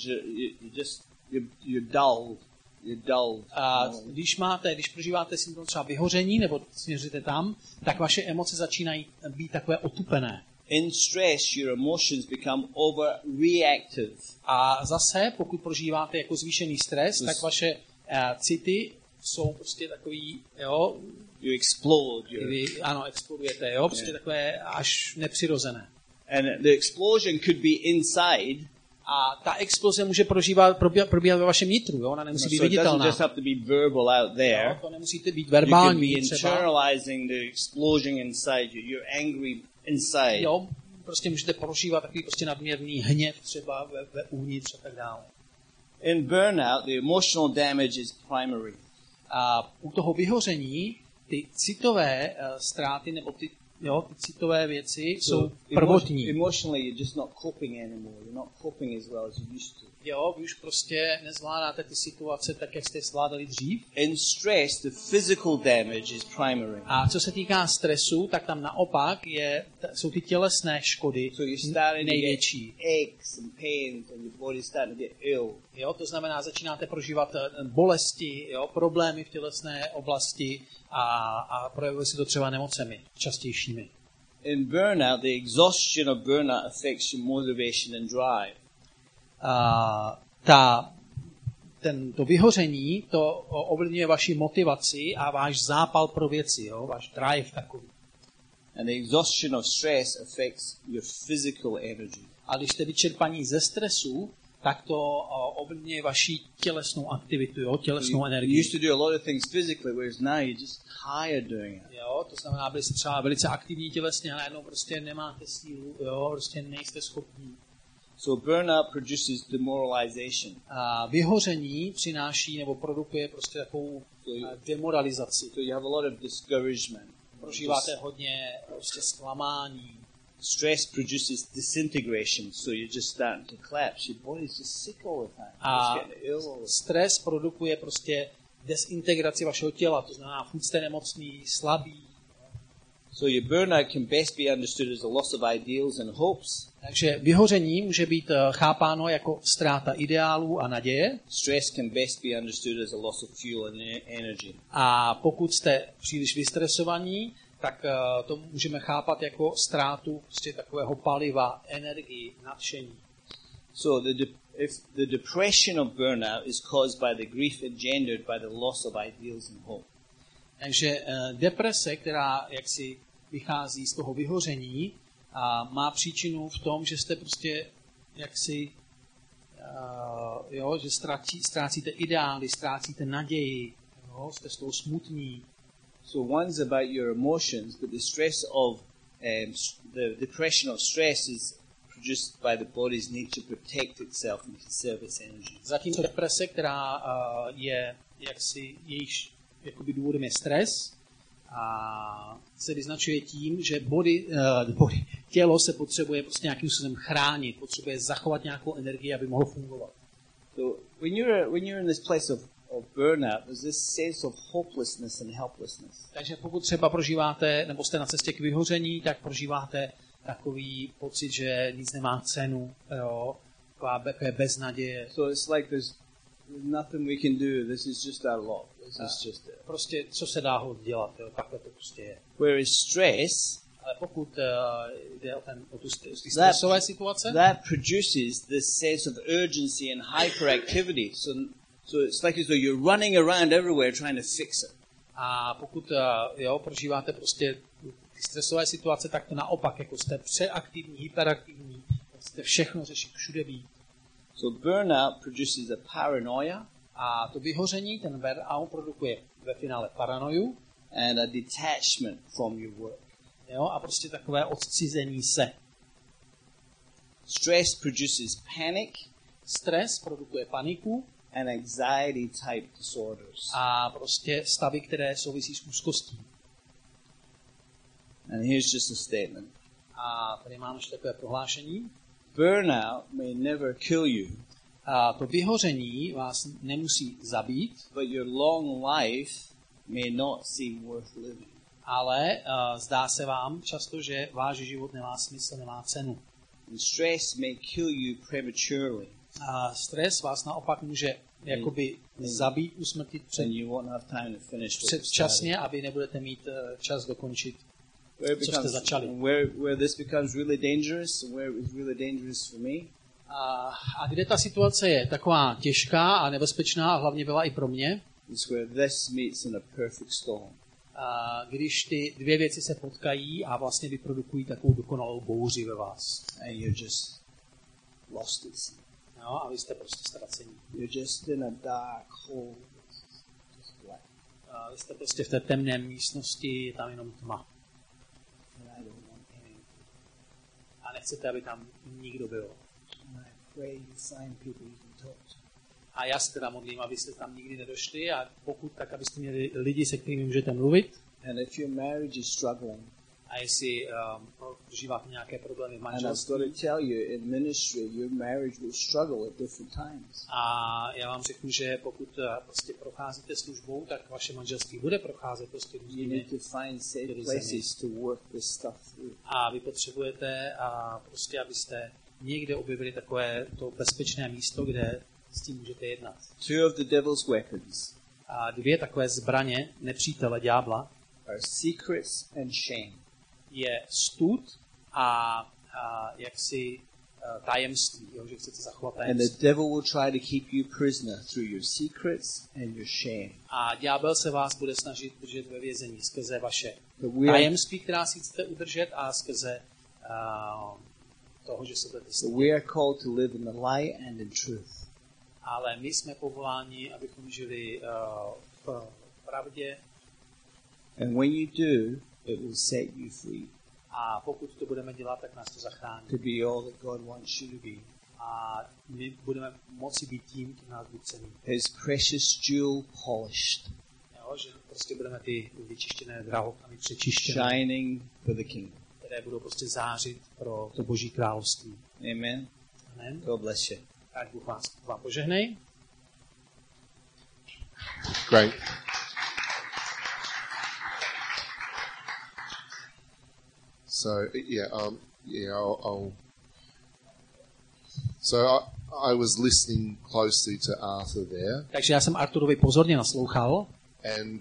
[SPEAKER 1] you're dulled. You're dulled.
[SPEAKER 2] A když prožíváte syndrom třeba vyhoření, nebo směřujete tam, tak vaše emoce začínají být takové otupené.
[SPEAKER 1] In stress, your emotions become overreactive.
[SPEAKER 2] A zase, pokud prožíváte jako zvýšený stres, tak vaše city jsou prostě takový, jo,
[SPEAKER 1] You explode.
[SPEAKER 2] vy, ano, explodujete, jo, prostě takové až nepřirozené.
[SPEAKER 1] And the explosion could be inside.
[SPEAKER 2] A ta exploze může probíhat ve vašem nitru, jo, ona nemusí být
[SPEAKER 1] So it doesn't
[SPEAKER 2] viditelná.
[SPEAKER 1] just have to be verbal out there.
[SPEAKER 2] Jo, to nemusíte být
[SPEAKER 1] You could
[SPEAKER 2] verbální
[SPEAKER 1] be
[SPEAKER 2] třeba.
[SPEAKER 1] internalizing the explosion inside you. You're angry inside.
[SPEAKER 2] Jo, prostě můžete prožívat takový prostě nadměrný hněv třeba ve uvnitř a tak dále.
[SPEAKER 1] In burnout, the emotional damage is primary.
[SPEAKER 2] A u toho vyhoření ty citové ztráty nebo ty citové věci jsou prvotní.
[SPEAKER 1] Emotionally, you're just not coping anymore. You're not coping as well as you used to.
[SPEAKER 2] Jo, vy už prostě nezvládáte ty situace tak, jak jste zvládali dřív.
[SPEAKER 1] In stress, the physical damage is primary.
[SPEAKER 2] A co se týká stresu, tak tam naopak jsou ty tělesné škody
[SPEAKER 1] So you're starting to get
[SPEAKER 2] největší.
[SPEAKER 1] aches and pains and your body's starting to get ill.
[SPEAKER 2] Jo, to znamená, začínáte prožívat bolesti, jo, problémy v tělesné oblasti a projevuje se to třeba nemocemi častějšími.
[SPEAKER 1] In burnout, the exhaustion of burnout affects your motivation and drive.
[SPEAKER 2] To vyhoření, to ovlivňuje vaši motivaci a váš zápal pro věci, jo, váš drive takový.
[SPEAKER 1] And the exhaustion of stress affects your physical energy.
[SPEAKER 2] A když jste vyčerpaní ze stresu, tak to ovlivňuje vaši tělesnou aktivitu, jo, tělesnou
[SPEAKER 1] You
[SPEAKER 2] energii.
[SPEAKER 1] used to do a lot of things physically, whereas now you're just tired doing it.
[SPEAKER 2] Jo, to znamená, byli jste třeba velice aktivní tělesně, a najednou prostě nemáte sílu, jo, prostě nejste schopní.
[SPEAKER 1] So burnout produces demoralization.
[SPEAKER 2] A vyhoření přináší nebo produkuje prostě takovou demoralizaci.
[SPEAKER 1] So you have a lot of discouragement.
[SPEAKER 2] Prožíváte hodně prostě zklamání.
[SPEAKER 1] Stress produces disintegration, so you're just starting to collapse. Your body's just sick all the time.
[SPEAKER 2] A
[SPEAKER 1] You're just getting ill all the time.
[SPEAKER 2] stres produkuje prostě desintegraci vašeho těla, to znamená, furt jste nemocný, slabý.
[SPEAKER 1] So your burnout can best be understood as a loss of ideals and hopes.
[SPEAKER 2] Takže vyhoření může být chápáno jako ztráta ideálů a naděje.
[SPEAKER 1] Stress can best be understood as a loss of fuel and energy.
[SPEAKER 2] A pokud jste příliš vystresovaní, tak to můžeme chápat jako ztrátu prostě takového paliva, energii, nadšení.
[SPEAKER 1] So if the depression of burnout is caused by the grief engendered by the loss of ideals and hope.
[SPEAKER 2] Takže deprese, která jaksi vychází z toho vyhoření, má příčinu v tom, že jste prostě jaksi, že ztrácíte ideály, ztrácíte naději, jo, jste z toho smutní.
[SPEAKER 1] So one's about your emotions, but the stress of the depression of stress is produced by the body's need to protect itself and conserve its energy.
[SPEAKER 2] Zatímco deprese, která je jaksi jejíž jakoby důvodem je stres, a se vyznačuje tím, že tělo se potřebuje prostě nějakým způsobem chránit, potřebuje zachovat nějakou energii, aby mohlo fungovat.
[SPEAKER 1] So when you're in this place of burnout, there's this sense of hopelessness and helplessness.
[SPEAKER 2] Takže pokud třeba prožíváte, nebo jste na cestě k vyhoření, tak prožíváte takový pocit, že nic nemá cenu, jo, takové beznaděje.
[SPEAKER 1] So it's like there's nothing we can do. This is just our lot. This is just it.
[SPEAKER 2] Prostě co se dá dělat, jo, takhle to prostě je.
[SPEAKER 1] Whereas stress,
[SPEAKER 2] ale pokud jde o tu stresové situace,
[SPEAKER 1] that produces this sense of urgency and hyperactivity. So it's like as though you're running around everywhere trying to fix it.
[SPEAKER 2] A pokud prožíváte prostě ty stresové situace, tak to naopak, jako jste přeaktivní, hyperaktivní, chcete všechno řešit, všude být.
[SPEAKER 1] So burnout produces a paranoia.
[SPEAKER 2] A to vyhoření, ten burnout produkuje ve finále paranoju
[SPEAKER 1] and a detachment from your work.
[SPEAKER 2] Jo, a prostě takové odcizení se.
[SPEAKER 1] Stress produces panic.
[SPEAKER 2] Stres produkuje paniku.
[SPEAKER 1] And anxiety type disorders.
[SPEAKER 2] A prostě stavy, které souvisí s úzkostí.
[SPEAKER 1] And here's just a statement.
[SPEAKER 2] A tady mám ještě takové prohlášení.
[SPEAKER 1] Burnout may never kill you.
[SPEAKER 2] A to vyhoření vás nemusí zabít.
[SPEAKER 1] But your long life may not seem worth living.
[SPEAKER 2] Ale zdá se vám často, že váš život nemá smysl, nemá cenu.
[SPEAKER 1] And stress may kill you prematurely.
[SPEAKER 2] A stres vás naopak může jakoby zabít, usmrtit předčasně, aby nebudete mít čas dokončit, co jste začali.
[SPEAKER 1] Where this becomes really dangerous, where it was really dangerous for me.
[SPEAKER 2] A kde ta situace je taková těžká a nebezpečná, a hlavně byla i pro mě,
[SPEAKER 1] is where this meets in a perfect storm.
[SPEAKER 2] Když ty dvě věci se potkají a vlastně vyprodukují takovou dokonalou bouři ve vás.
[SPEAKER 1] And you're just lost at sea.
[SPEAKER 2] No, a vy jste prostě ztracení.
[SPEAKER 1] You're just in a dark hole. Just black.
[SPEAKER 2] Vy jste prostě v té temné místnosti, je tam jenom tma.
[SPEAKER 1] And I don't want anything.
[SPEAKER 2] A nechcete, aby tam nikdo byl.
[SPEAKER 1] And I pray you find people you can talk to.
[SPEAKER 2] A já se teda modlím, abyste tam nikdy nedošli, a pokud tak, abyste měli lidi, se kterými můžete mluvit.
[SPEAKER 1] And if your marriage is struggling,
[SPEAKER 2] a jestli prožíváte nějaké problémy v
[SPEAKER 1] and I've
[SPEAKER 2] manželství.
[SPEAKER 1] got to tell you, in ministry, your marriage will struggle at different times.
[SPEAKER 2] A já vám řeknu, že pokud prostě procházíte službou, tak vaše manželství bude procházet prostě
[SPEAKER 1] You
[SPEAKER 2] různými.
[SPEAKER 1] need to find safe places to work this stuff through.
[SPEAKER 2] A vy potřebujete prostě, abyste někde objevili takové to bezpečné místo, kde s tím můžete jednat.
[SPEAKER 1] Two of the devil's weapons
[SPEAKER 2] A dvě takové zbraně nepřítele ďábla
[SPEAKER 1] are secrets and shame.
[SPEAKER 2] je stud a jaksi tajemství, jo, že chcete zachovat
[SPEAKER 1] And the
[SPEAKER 2] tajemství.
[SPEAKER 1] devil will try to keep you prisoner through your secrets and your shame.
[SPEAKER 2] A ďábel se vás bude snažit držet ve vězení skrze vaše
[SPEAKER 1] But we are,
[SPEAKER 2] tajemství, která si chcete udržet, a skrze toho, že se budete
[SPEAKER 1] But
[SPEAKER 2] stydět.
[SPEAKER 1] we are called to live in the light and in truth.
[SPEAKER 2] Ale my jsme povoláni, abychom žili v pravdě,
[SPEAKER 1] And when you do, it will set you free
[SPEAKER 2] a pokud to budeme dělat, tak nás to zachrání.
[SPEAKER 1] to be all that God wants you to be.
[SPEAKER 2] A my budeme moci být tím, kým nás Bůh cení.
[SPEAKER 1] His precious jewel polished,
[SPEAKER 2] Jo, že prostě budeme ty vyčištěné drahokamy přečištěné,
[SPEAKER 1] shining for the kingdom.
[SPEAKER 2] které budou prostě zářit pro to Boží království.
[SPEAKER 1] Amen.
[SPEAKER 2] Amen.
[SPEAKER 1] God bless you.
[SPEAKER 2] Tak Bůh vám požehnej.
[SPEAKER 3] Great. So I was listening closely to Arthur there,
[SPEAKER 2] Takže já jsem Arturovi pozorně naslouchal
[SPEAKER 3] and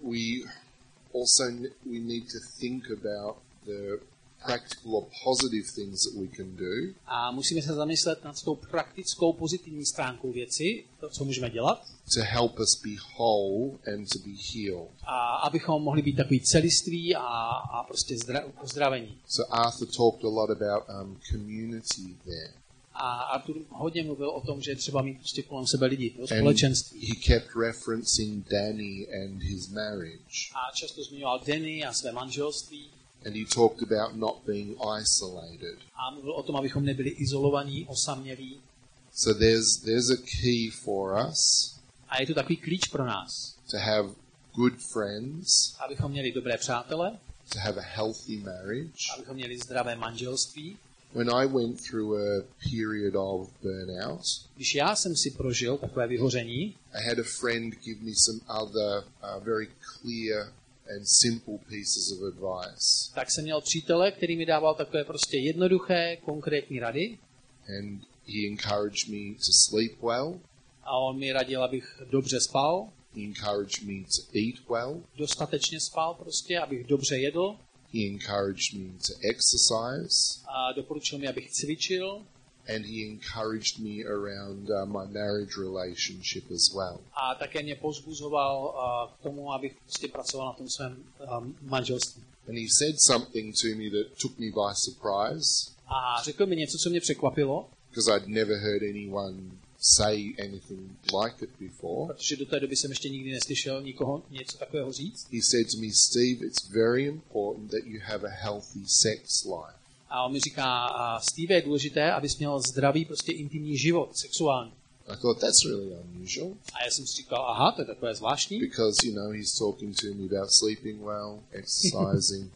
[SPEAKER 3] we need to think about the practical or positive things that we can do
[SPEAKER 2] a musíme se zamyslet nad tou praktickou pozitivní stránkou věci, to, co můžeme dělat,
[SPEAKER 3] to help us be whole and to be healed.
[SPEAKER 2] a abychom mohli být takový celiství a prostě uzdravení.
[SPEAKER 3] So Arthur talked a lot about community there.
[SPEAKER 2] A Artur hodně mluvil o tom, že je třeba mít prostě kolem sebe lidi, to
[SPEAKER 3] And
[SPEAKER 2] společenství.
[SPEAKER 3] he kept referencing Danny and his marriage.
[SPEAKER 2] A často zmiňoval Danny a své manželství.
[SPEAKER 3] And he talked about not being isolated.
[SPEAKER 2] A mluvil o tom, abychom nebyli izolovaní, osamělí.
[SPEAKER 3] So there's a key for us
[SPEAKER 2] A je to takový klíč pro nás,
[SPEAKER 3] to have good friends,
[SPEAKER 2] abychom měli dobré přátele,
[SPEAKER 3] to have a healthy marriage.
[SPEAKER 2] abychom měli zdravé manželství.
[SPEAKER 3] When I went through a period of burnout,
[SPEAKER 2] Když já jsem si prožil takové vyhoření,
[SPEAKER 3] I had a friend give me some other very clear and simple pieces of advice.
[SPEAKER 2] tak jsem měl přítele, který mi dával takové prostě jednoduché, konkrétní rady.
[SPEAKER 3] And he encouraged me to sleep well.
[SPEAKER 2] A on mi radil, abych dobře spal,
[SPEAKER 3] He encouraged me to eat well.
[SPEAKER 2] dostatečně spal prostě, abych dobře jedl.
[SPEAKER 3] He encouraged me to exercise.
[SPEAKER 2] A doporučil mi, abych cvičil.
[SPEAKER 3] And he encouraged me around my marriage relationship as well.
[SPEAKER 2] A také mě povzbuzoval k tomu, abych prostě pracoval na tom svém manželství.
[SPEAKER 3] And he said something to me that took me by surprise,
[SPEAKER 2] A řekl mi něco, co mě překvapilo,
[SPEAKER 3] because I'd never heard anyone say anything like it before.
[SPEAKER 2] protože do té doby jsem ještě nikdy neslyšel nikoho něco takového říct.
[SPEAKER 3] He said to me, Steve, it's very important that you have a healthy sex life.
[SPEAKER 2] A on mi říká, Steve, je důležité, abys měl zdravý prostě intimní život, sexuální.
[SPEAKER 3] I thought that's really unusual,
[SPEAKER 2] A já jsem si říkal, aha, to je takové zvláštní.
[SPEAKER 3] because, he's talking to me about sleeping well, exercising.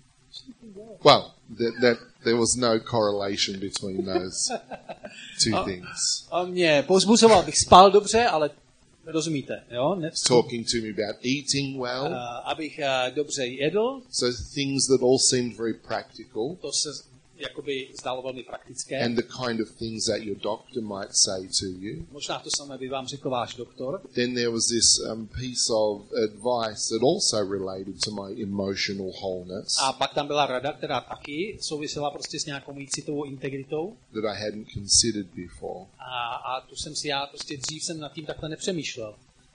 [SPEAKER 3] Well, there was no correlation between those two things.
[SPEAKER 2] On mě povzbuzoval, abych spal dobře, ale rozumíte, jo?
[SPEAKER 3] Talking to me about eating well.
[SPEAKER 2] Abych dobře jedl,
[SPEAKER 3] So things that all seemed very practical,
[SPEAKER 2] to se jakoby zdálo velmi praktické.
[SPEAKER 3] and the kind of things that your doctor might say to you.
[SPEAKER 2] Možná to samé by vám řekl váš doktor.
[SPEAKER 3] Then there was this piece of advice that also related to my emotional wholeness
[SPEAKER 2] A pak tam byla rada, která taky souvisela prostě s nějakou mojí citovou integritou.
[SPEAKER 3] that I hadn't considered before.
[SPEAKER 2] A tu jsem si já prostě dřív jsem nad tím takhle nepřemýšlel.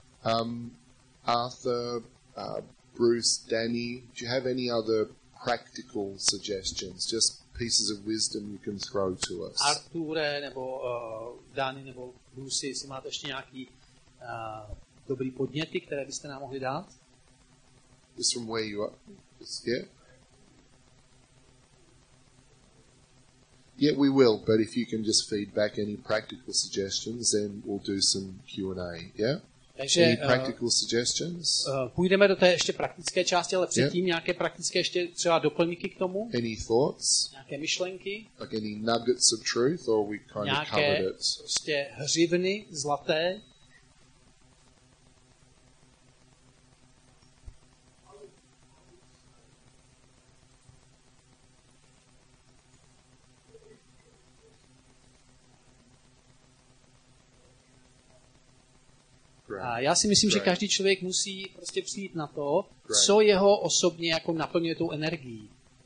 [SPEAKER 3] Arthur, Bruce, Danny, do you have any other practical suggestions? Just pieces of wisdom you can throw to us.
[SPEAKER 2] Arture nebo Dany nebo Bruce, jestli máte ještě nějaký dobrý podněty, které byste nám mohli dát?
[SPEAKER 3] Just from where you are. Yeah? Yeah, we will, but if you can just feed back any practical suggestions, then we'll do some Q&A, yeah?
[SPEAKER 2] Takže
[SPEAKER 3] Any practical suggestions?
[SPEAKER 2] půjdeme do té ještě praktické části, ale předtím nějaké praktické ještě třeba doplňky k tomu?
[SPEAKER 3] Any thoughts?
[SPEAKER 2] Nějaké myšlenky?
[SPEAKER 3] Like any nuggets of truth, or we kind of
[SPEAKER 2] Nějaké
[SPEAKER 3] covered it?
[SPEAKER 2] prostě hřivny zlaté? A já si myslím, že každý člověk musí prostě přijít na to, co jeho osobně jako naplňuje tou energií.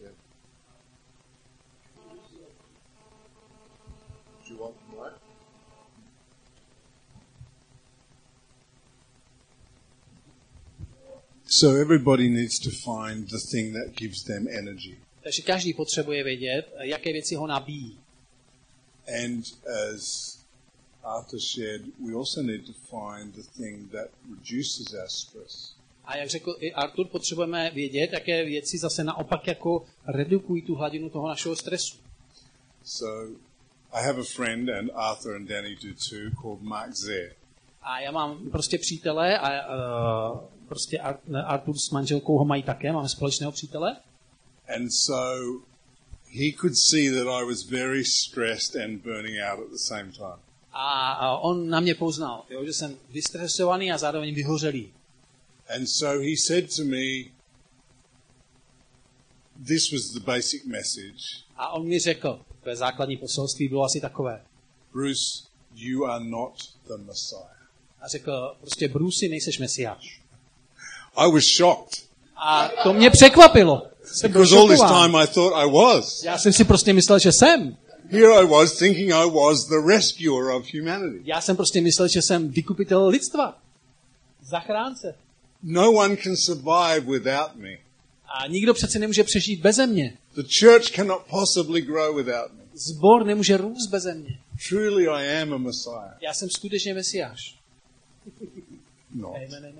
[SPEAKER 4] So everybody needs to find the thing that gives them energy.
[SPEAKER 2] Takže každý potřebuje vědět, jaké věci ho nabíjí.
[SPEAKER 4] And as Arthur shared, we also need to find the thing that reduces our stress.
[SPEAKER 2] A jak řekl i Artur, potřebujeme vědět, jaké věci zase naopak jako redukují tu hladinu toho našeho stresu.
[SPEAKER 4] So I have a friend, and Arthur and Danny do too, called Mark Zare.
[SPEAKER 2] A já mám prostě přítele a prostě Artur s manželkou ho mají také, máme společného přítele.
[SPEAKER 4] And so he could see that I was very stressed and burning out at the same time.
[SPEAKER 2] A on na mě poznal, jo, že jsem vystresovaný a zároveň vyhořelý.
[SPEAKER 4] And so he said to me, this was the basic message.
[SPEAKER 2] A on mi řekl, to základní poselství bylo asi takové.
[SPEAKER 4] Bruce, you are not the Messiah.
[SPEAKER 2] A řekl, prostě Bruce, nejseš mesiáš.
[SPEAKER 4] I was shocked.
[SPEAKER 2] A to mě překvapilo.
[SPEAKER 4] Because all this time I thought I was.
[SPEAKER 2] Já jsem si prostě myslel, že jsem.
[SPEAKER 4] Here I was thinking I was the rescuer of humanity.
[SPEAKER 2] Já jsem prostě myslel, že jsem vykupitel lidstva. Zachránce.
[SPEAKER 4] No one can survive without me.
[SPEAKER 2] A nikdo přece nemůže přežít beze mě.
[SPEAKER 4] The church cannot possibly grow without me.
[SPEAKER 2] Zbor nemůže růst beze mě.
[SPEAKER 4] Truly I am a Messiah.
[SPEAKER 2] Já jsem skutečně mesiáš.
[SPEAKER 4] Not.
[SPEAKER 2] Amen, amen.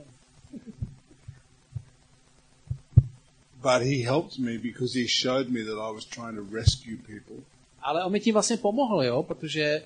[SPEAKER 4] But he helped me because he showed me that I was trying to rescue people.
[SPEAKER 2] Ale on mi tím vlastně pomohl, jo, protože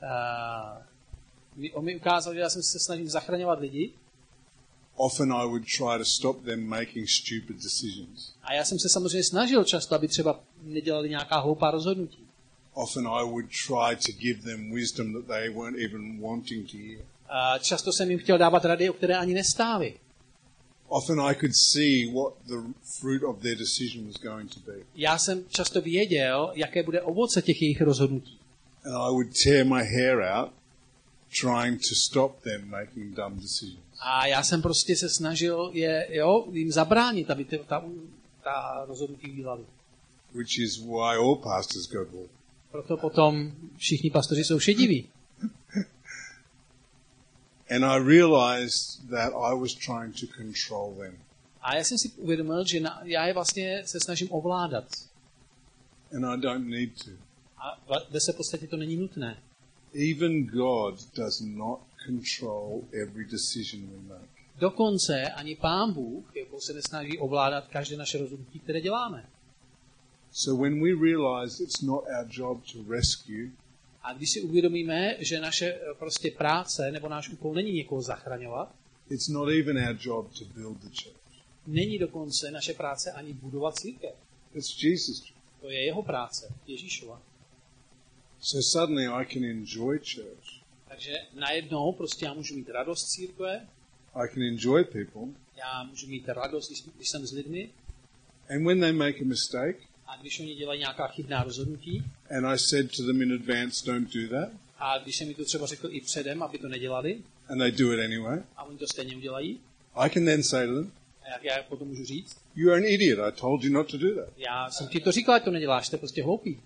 [SPEAKER 2] on mi ukázal, že já jsem se snažím zachraňovat lidi.
[SPEAKER 4] Often I would try to stop them making stupid decisions.
[SPEAKER 2] A já jsem se samozřejmě snažil často, aby třeba nedělali nějaká hloupá rozhodnutí.
[SPEAKER 4] Often I would try to give them wisdom that they weren't even wanting to hear.
[SPEAKER 2] A často jsem jim chtěl dávat rady, o které ani nestály.
[SPEAKER 4] Often I could see what the fruit of their decision was going to be.
[SPEAKER 2] Já jsem často věděl, jaké bude ovoce těch jejich rozhodnutí.
[SPEAKER 4] And I would tear my hair out trying to stop them making dumb decisions.
[SPEAKER 2] A já jsem prostě se snažil jim zabránit, aby ta rozhodnutí udělali.
[SPEAKER 4] Which is why all pastors go bald.
[SPEAKER 2] Proto potom všichni pastoři jsou šediví.
[SPEAKER 4] And I realized that I was trying to control them.
[SPEAKER 2] A já jsem si uvědomil, že já je vlastně se snažím ovládat.
[SPEAKER 4] And I don't need to.
[SPEAKER 2] A ve své podstatě to není nutné.
[SPEAKER 4] Even God does not control every decision we make.
[SPEAKER 2] Dokonce ani Pán Bůh se nesnaží ovládat každé naše rozhodnutí, které děláme.
[SPEAKER 4] So when we realize it's not our job to rescue,
[SPEAKER 2] a když si uvědomíme, že naše prostě práce nebo náš úkol není někoho zachraňovat,
[SPEAKER 4] it's not even our job to build the church.
[SPEAKER 2] Není dokonce naše práce ani budovat církev.
[SPEAKER 4] It's Jesus' job.
[SPEAKER 2] To je jeho práce, Ježíšova.
[SPEAKER 4] So suddenly I can enjoy church.
[SPEAKER 2] Takže najednou prostě já můžu mít radost církve.
[SPEAKER 4] I can enjoy people.
[SPEAKER 2] Já můžu mít radost, když jsem s lidmi.
[SPEAKER 4] And when they make a mistake,
[SPEAKER 2] a když oni dělají nějaká chybná rozhodnutí,
[SPEAKER 4] and I said to them in advance, don't do that,
[SPEAKER 2] a když jsem mi to třeba řekl i předem, aby to nedělali,
[SPEAKER 4] and they do it anyway,
[SPEAKER 2] a oni to stejně udělají,
[SPEAKER 4] I can then say to them,
[SPEAKER 2] a jak já potom můžu říct,
[SPEAKER 4] you are an idiot, I told you not to do that.
[SPEAKER 2] já jsem ti to říkal, ať to neděláš, to je prostě hloupý.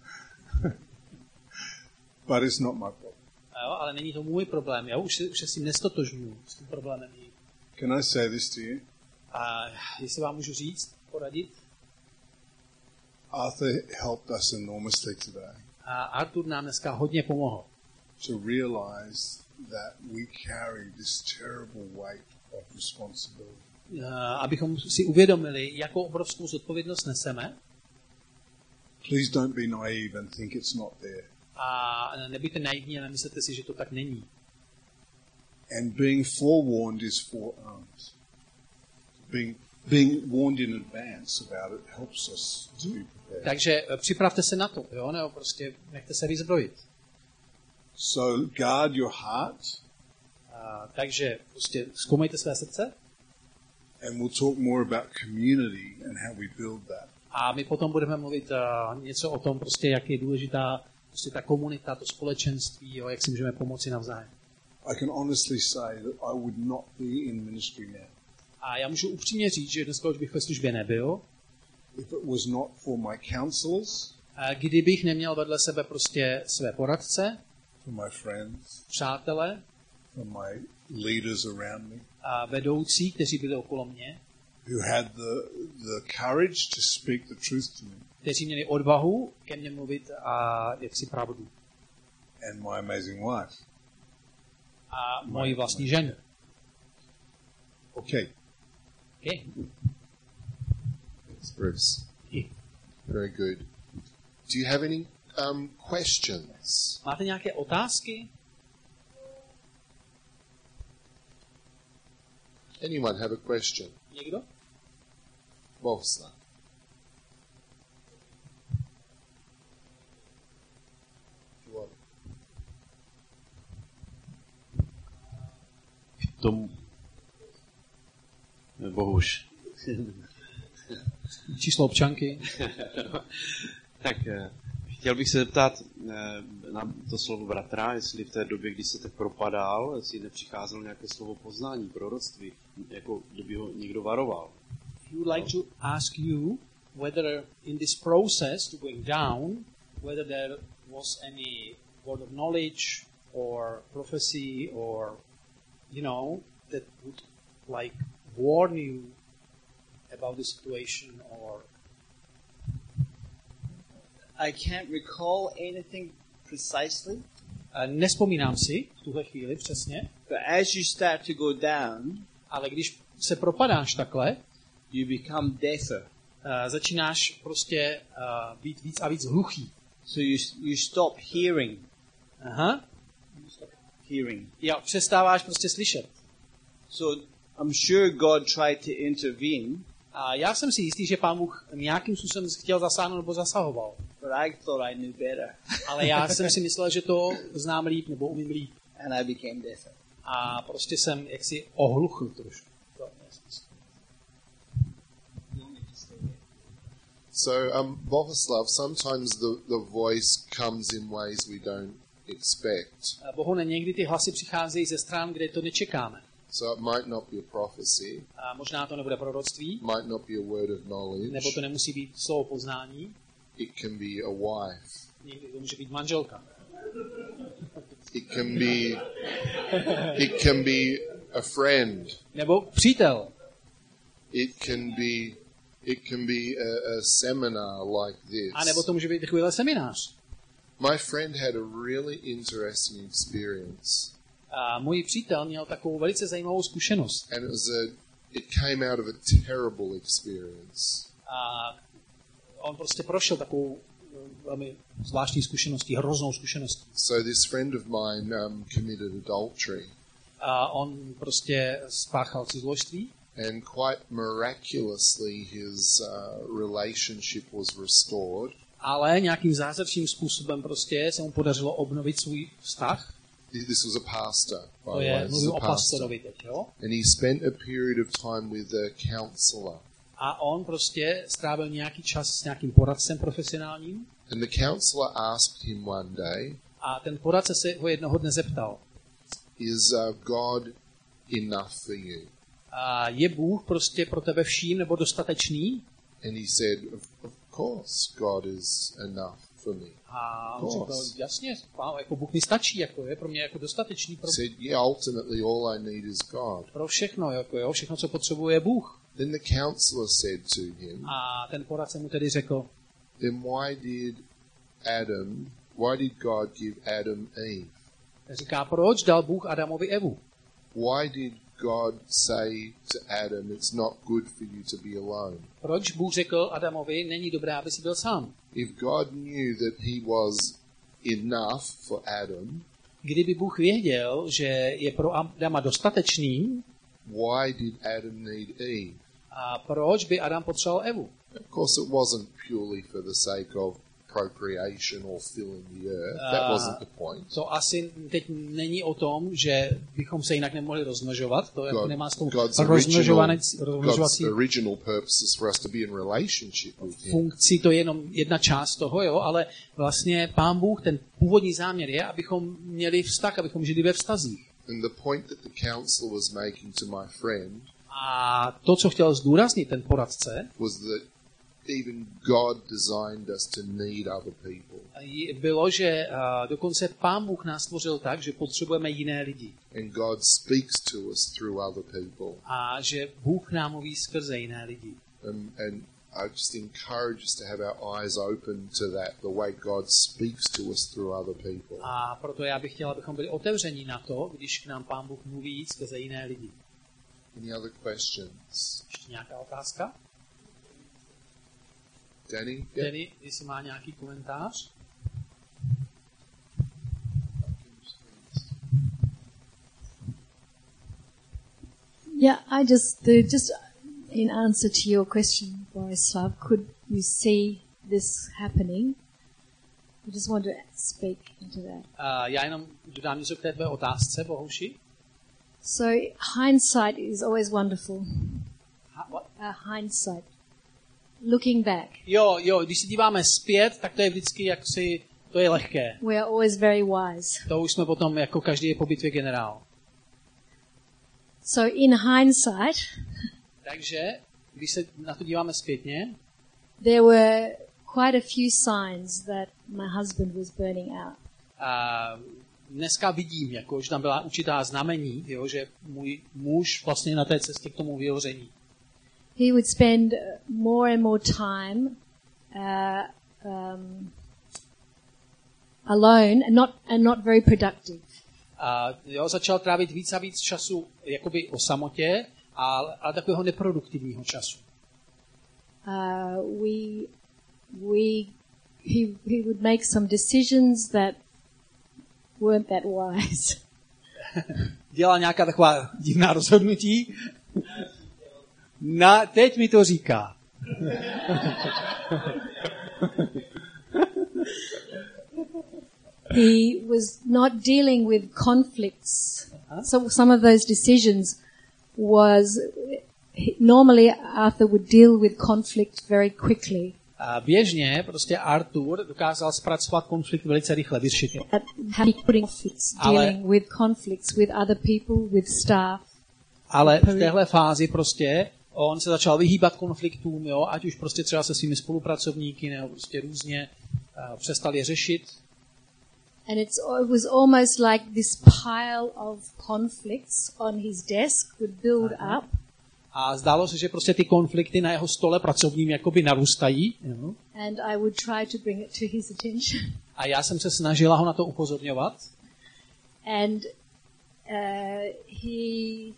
[SPEAKER 4] But it's not my problem.
[SPEAKER 2] Jo, ale není to můj problém, já už se s tím nestotožňuji, s tím problémem.
[SPEAKER 4] Can I say this to you?
[SPEAKER 2] A jestli vám můžu říct, poradit,
[SPEAKER 4] Arthur helped us enormously today.
[SPEAKER 2] A Artur nám dneska hodně pomohl.
[SPEAKER 4] To realize that we carry this terrible weight of responsibility.
[SPEAKER 2] Abychom si uvědomili, jakou obrovskou zodpovědnost neseme.
[SPEAKER 4] Please don't be naive and think it's not there.
[SPEAKER 2] A nebuďte naivní a nemyslete si, že to tak není.
[SPEAKER 4] And being forewarned is forearmed. Being warned in advance about it helps us to be prepared.
[SPEAKER 2] Takže připravte se na to, jo, nebo prostě nechte se vyzbrojit.
[SPEAKER 4] So guard your heart.
[SPEAKER 2] Takže prostě zkoumejte své srdce.
[SPEAKER 4] And we'll talk more about community and how we build that.
[SPEAKER 2] A my potom budeme mluvit něco o tom, prostě, jak je důležitá prostě ta komunita, to společenství, jo, jak si můžeme pomoci navzájem.
[SPEAKER 4] I can honestly say that I would not be in ministry now.
[SPEAKER 2] A já můžu upřímně říct, že dneska už bych ve službě nebyl.
[SPEAKER 4] If it was not for my counselors,
[SPEAKER 2] kdybych neměl vedle sebe prostě své poradce,
[SPEAKER 4] for my friends,
[SPEAKER 2] přátele,
[SPEAKER 4] for my leaders around me,
[SPEAKER 2] a vedoucí, kteří byli okolo mě,
[SPEAKER 4] who had the courage to speak the truth to me.
[SPEAKER 2] Kteří měli odvahu ke mně mluvit a jaksi pravdu.
[SPEAKER 4] and my amazing wife.
[SPEAKER 2] a moji vlastní ženu.
[SPEAKER 4] Okay.
[SPEAKER 2] Okay.
[SPEAKER 3] Thanks, Bruce. Very good. Do you have any questions?
[SPEAKER 2] Máte nějaké otázky?
[SPEAKER 3] Anyone have a question?
[SPEAKER 2] Někdo?
[SPEAKER 3] Bohuslav.
[SPEAKER 5] Tomu. Bohuž.
[SPEAKER 2] Číslo občanky.
[SPEAKER 5] Tak chtěl bych se zeptat na to slovo bratra, jestli v té době, kdy se tak propadal, jestli nepřicházelo nějaké slovo poznání, proroctví, jako kdyby ho někdo varoval.
[SPEAKER 2] He would like to ask you whether in this process to going down, whether there was any word of knowledge or prophecy or, you know, that would like warn you about the situation or...
[SPEAKER 1] I can't recall anything precisely,
[SPEAKER 2] Nespomínám si v tuhle chvíli přesně,
[SPEAKER 1] but as you start to go down,
[SPEAKER 2] ale když se propadáš takhle,
[SPEAKER 1] you become deafer.
[SPEAKER 2] začínáš prostě být víc a víc hluchý.
[SPEAKER 1] So you stop hearing.
[SPEAKER 2] Aha.
[SPEAKER 1] Hearing.
[SPEAKER 2] Já přestáváš prostě slyšet.
[SPEAKER 1] So I'm sure God tried to intervene,
[SPEAKER 2] A já jsem si jistý, že Pán Bůh nějakým způsobem chtěl zasáhnout nebo zasahoval.
[SPEAKER 1] but I thought I knew better,
[SPEAKER 2] Ale já jsem si myslel, že to znám líp nebo umím líp.
[SPEAKER 1] and I became deafer.
[SPEAKER 2] A prostě jsem jaksi ohluchl trošku.
[SPEAKER 3] So, Bohuslav, sometimes the voice comes in ways we don't expect.
[SPEAKER 2] Bohune, někdy ty hlasy přicházejí ze stran, kde to nečekáme.
[SPEAKER 3] So it might not be a prophecy,
[SPEAKER 2] A možná to nebude proroctví,
[SPEAKER 3] might not be a word of knowledge.
[SPEAKER 2] nebo to nemusí být slovo poznání.
[SPEAKER 3] It can be a wife.
[SPEAKER 2] Někdy to může být manželka.
[SPEAKER 3] It can be a friend.
[SPEAKER 2] Nebo přítel.
[SPEAKER 3] It can be a seminar like this.
[SPEAKER 2] A nebo to může být chvíle seminář.
[SPEAKER 3] My friend had a really interesting experience,
[SPEAKER 2] A můj přítel měl takovou velice zajímavou zkušenost.
[SPEAKER 3] and it came out of a terrible experience.
[SPEAKER 2] A on prostě prošel takovou velmi zvláštní zkušeností, hroznou zkušeností.
[SPEAKER 3] So this friend of mine committed adultery,
[SPEAKER 2] A on prostě spáchal cizoložství
[SPEAKER 3] and quite miraculously his relationship was restored.
[SPEAKER 2] ale nějakým zázračným způsobem prostě se mu podařilo obnovit svůj vztah.
[SPEAKER 3] This was a pastor, by
[SPEAKER 2] To
[SPEAKER 3] the way.
[SPEAKER 2] je,
[SPEAKER 3] This is
[SPEAKER 2] mluvím
[SPEAKER 3] a
[SPEAKER 2] o
[SPEAKER 3] pastor.
[SPEAKER 2] pastorovi teď, jo?
[SPEAKER 3] And he spent a period of time with a counselor.
[SPEAKER 2] A on prostě strávil nějaký čas s nějakým poradcem profesionálním
[SPEAKER 3] And the counselor asked him one day,
[SPEAKER 2] a ten poradce se ho jednoho dne zeptal,
[SPEAKER 3] is God enough for you?
[SPEAKER 2] a je Bůh prostě pro tebe vším nebo dostatečný?
[SPEAKER 3] And he said, of course, God is enough for me.
[SPEAKER 2] A on
[SPEAKER 3] Of
[SPEAKER 2] řekl,
[SPEAKER 3] course.
[SPEAKER 2] jasně, jako Bůh mi stačí, jako je pro mě jako dostatečný
[SPEAKER 3] He said, yeah, ultimately all I need is God.
[SPEAKER 2] pro všechno, jako jo, všechno, co potřebuje, je Bůh.
[SPEAKER 3] Then the counselor said to him,
[SPEAKER 2] A ten poradce mu tedy řekl,
[SPEAKER 3] then why did God give Adam Eve?
[SPEAKER 2] říká, proč dal Bůh Adamovi Evu?
[SPEAKER 3] Why did God say to Adam, it's not good for you to be alone?
[SPEAKER 2] Proč Bůh řekl Adamovi, není dobré, aby si byl sám?
[SPEAKER 3] If God knew that he was enough for Adam,
[SPEAKER 2] Kdyby Bůh věděl, že je pro Adama dostatečný,
[SPEAKER 3] why did Adam need Eve?
[SPEAKER 2] a proč by Adam potřeboval Evu?
[SPEAKER 3] Of course, it wasn't purely for the sake of procreation or filling the earth. That wasn't the point.
[SPEAKER 2] To asi teď není o tom, že bychom se jinak nemohli rozmnožovat, to jako nemá s tou rozmnožovací
[SPEAKER 3] God's original purpose is for us to be in relationship with him.
[SPEAKER 2] funkcí, to je jenom jedna část toho, jo, ale vlastně Pán Bůh, ten původní záměr je, abychom měli vztah, abychom žili ve vztazích.
[SPEAKER 3] And the point that the counselor was making to my friend
[SPEAKER 2] A to, co chtěl zdůraznit ten poradce,
[SPEAKER 3] was that even God designed us to need other people.
[SPEAKER 2] bylo, že dokonce Pán Bůh nás stvořil tak, že potřebujeme jiné lidi.
[SPEAKER 3] And God speaks to us through other people.
[SPEAKER 2] A že Bůh nám mluví skrze jiné lidi.
[SPEAKER 3] And I just encourage us to have our eyes open to that, the way God speaks to us through other people.
[SPEAKER 2] A proto já bych chtěl, abychom byli otevření na to, když k nám Pán Bůh mluví skrze jiné lidi.
[SPEAKER 3] Any other questions?
[SPEAKER 2] Ještě nějaká otázka?
[SPEAKER 3] Danny?
[SPEAKER 2] Tedy, jestli má nějaký komentář?
[SPEAKER 6] Yeah, just in answer to your question, Borislav, could you see this happening? I just want to speak into that.
[SPEAKER 2] Já jenom dodám něco k té tvé otázce, Bohuši.
[SPEAKER 6] So hindsight is always wonderful.
[SPEAKER 2] What?
[SPEAKER 6] Hindsight, looking back.
[SPEAKER 2] Jo, když se díváme zpět, tak to je vždycky jaksi, to je lehké.
[SPEAKER 6] We are always very wise.
[SPEAKER 2] To už jsme potom, jako každý je po bitvě generál.
[SPEAKER 6] So in hindsight,
[SPEAKER 2] Takže, když se na to díváme zpětně,
[SPEAKER 6] there were quite a few signs that my husband was burning out.
[SPEAKER 2] dneska vidím, jako, že tam byla určitá znamení, jo, že můj muž vlastně na té cestě k tomu vyhoření.
[SPEAKER 6] He would spend more and more time alone and not very productive.
[SPEAKER 2] Začal trávit víc a víc času jakoby o samotě, ale takového neproduktivního času.
[SPEAKER 6] He would make some decisions that weren't that wise.
[SPEAKER 2] Dělal nějaká taková divná rozhodnutí. Teď mi to říká.
[SPEAKER 6] He was not dealing with conflicts. So some of those decisions normally Arthur would deal with conflict very quickly.
[SPEAKER 2] Běžně prostě Arthur dokázal zpracovat konflikt velice rychle, vyřešit je.
[SPEAKER 6] Dealing with conflicts with other people, with staff.
[SPEAKER 2] Ale v téhle fázi prostě on se začal vyhýbat konfliktům, jo, ať už prostě třeba se svými spolupracovníky, nebo prostě různě přestal je řešit.
[SPEAKER 6] And it was almost like this pile of conflicts on his desk would build up.
[SPEAKER 2] A zdálo se, že prostě ty konflikty na jeho stole pracovním jakoby narůstají. Jo.
[SPEAKER 6] And I would try to bring it to his attention.
[SPEAKER 2] A já jsem se snažila ho na to upozorňovat.
[SPEAKER 6] And he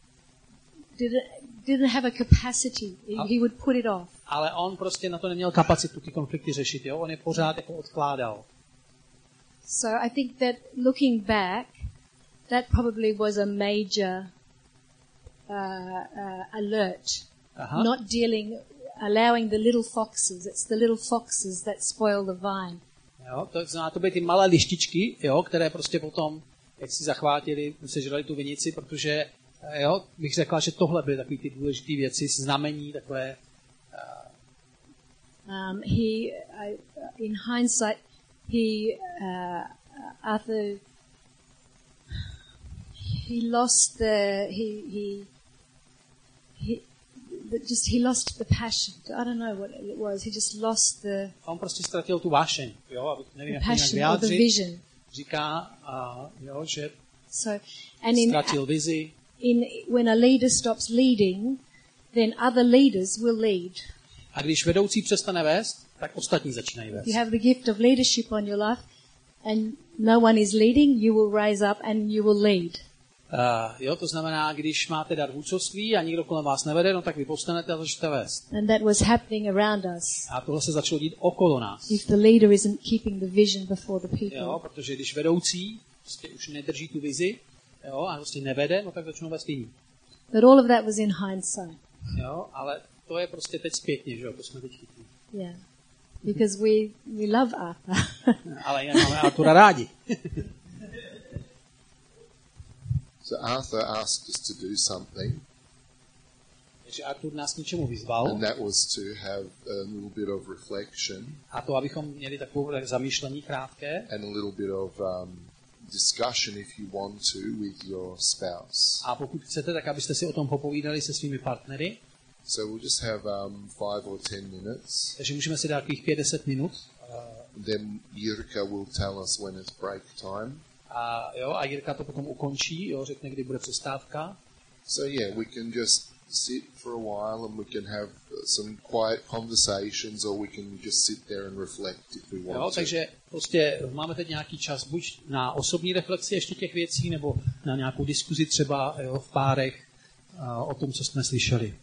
[SPEAKER 6] didn't have a capacity. He would put it off.
[SPEAKER 2] Ale on prostě na to neměl kapacitu ty konflikty řešit, jo. On je pořád jako odkládal.
[SPEAKER 6] So I think that looking back, that probably was a major alert.
[SPEAKER 2] Aha.
[SPEAKER 6] Not allowing the little foxes. It's the little foxes that spoil the vine.
[SPEAKER 2] Jo, to znamená, to byly ty malé lištičky, jo, které prostě potom, jak si zachvátili, sežrali tu vinici, protože, jo, bych řekla, že tohle byly takové ty důležité věci, znamení, takové.
[SPEAKER 6] In hindsight, Arthur, he lost he lost the passion. I don't know what it was. He just lost the.
[SPEAKER 2] On prostě ztratil tu vášeň, jo, nevím, jak to nějak
[SPEAKER 6] passion or the
[SPEAKER 2] vyjádřit.
[SPEAKER 6] vision.
[SPEAKER 2] Říká, jo, že ztratil vizi.
[SPEAKER 6] When a leader stops leading, then other leaders will lead.
[SPEAKER 2] A když vedoucí přestane vést, tak ostatní začínají vést.
[SPEAKER 6] You have the gift of leadership on your life, and no one is leading, you will rise up and you will lead.
[SPEAKER 2] Jo, to znamená, když máte dar vůdcovství a nikdo kolem vás nevede, no tak vy povstanete a začnete vést.
[SPEAKER 6] And that was happening around us.
[SPEAKER 2] A tohle se začalo dít okolo nás.
[SPEAKER 6] If the leader isn't keeping the vision before the people.
[SPEAKER 2] Jo, protože když vedoucí prostě už nedrží tu vizi, jo, a prostě nevede, no tak začnou vést jiní.
[SPEAKER 6] But all of that was in hindsight.
[SPEAKER 2] Jo, ale to je prostě teď zpětně, že jo, to jsme teď chytli.
[SPEAKER 6] Yeah. Because we love Arthur.
[SPEAKER 2] Ale jinak máme Artura rádi.
[SPEAKER 3] So Arthur asked us to do something.
[SPEAKER 2] Takže Artur nás k něčemu vyzval.
[SPEAKER 3] And that was to have a little bit of reflection.
[SPEAKER 2] A to, abychom měli takové zamýšlení krátké.
[SPEAKER 3] And a little bit of discussion, if you want to, with your spouse.
[SPEAKER 2] A pokud chcete, tak abyste si o tom popovídali se svými partnery.
[SPEAKER 3] So we'll just have 5 or 10 minutes.
[SPEAKER 2] Takže můžeme si dát takových 5-10 minut.
[SPEAKER 3] Then Jirka will tell us when it's break time.
[SPEAKER 2] A Jirka to potom ukončí, jo, řekne, kdy bude přestávka.
[SPEAKER 3] So yeah, we can just sit for a while and we can have some quiet conversations, or we can just sit there and reflect if we want
[SPEAKER 2] Jo,
[SPEAKER 3] to.
[SPEAKER 2] takže prostě máme teď nějaký čas buď na osobní reflexi ještě těch věcí, nebo na nějakou diskuzi třeba v párech o tom, co jsme slyšeli.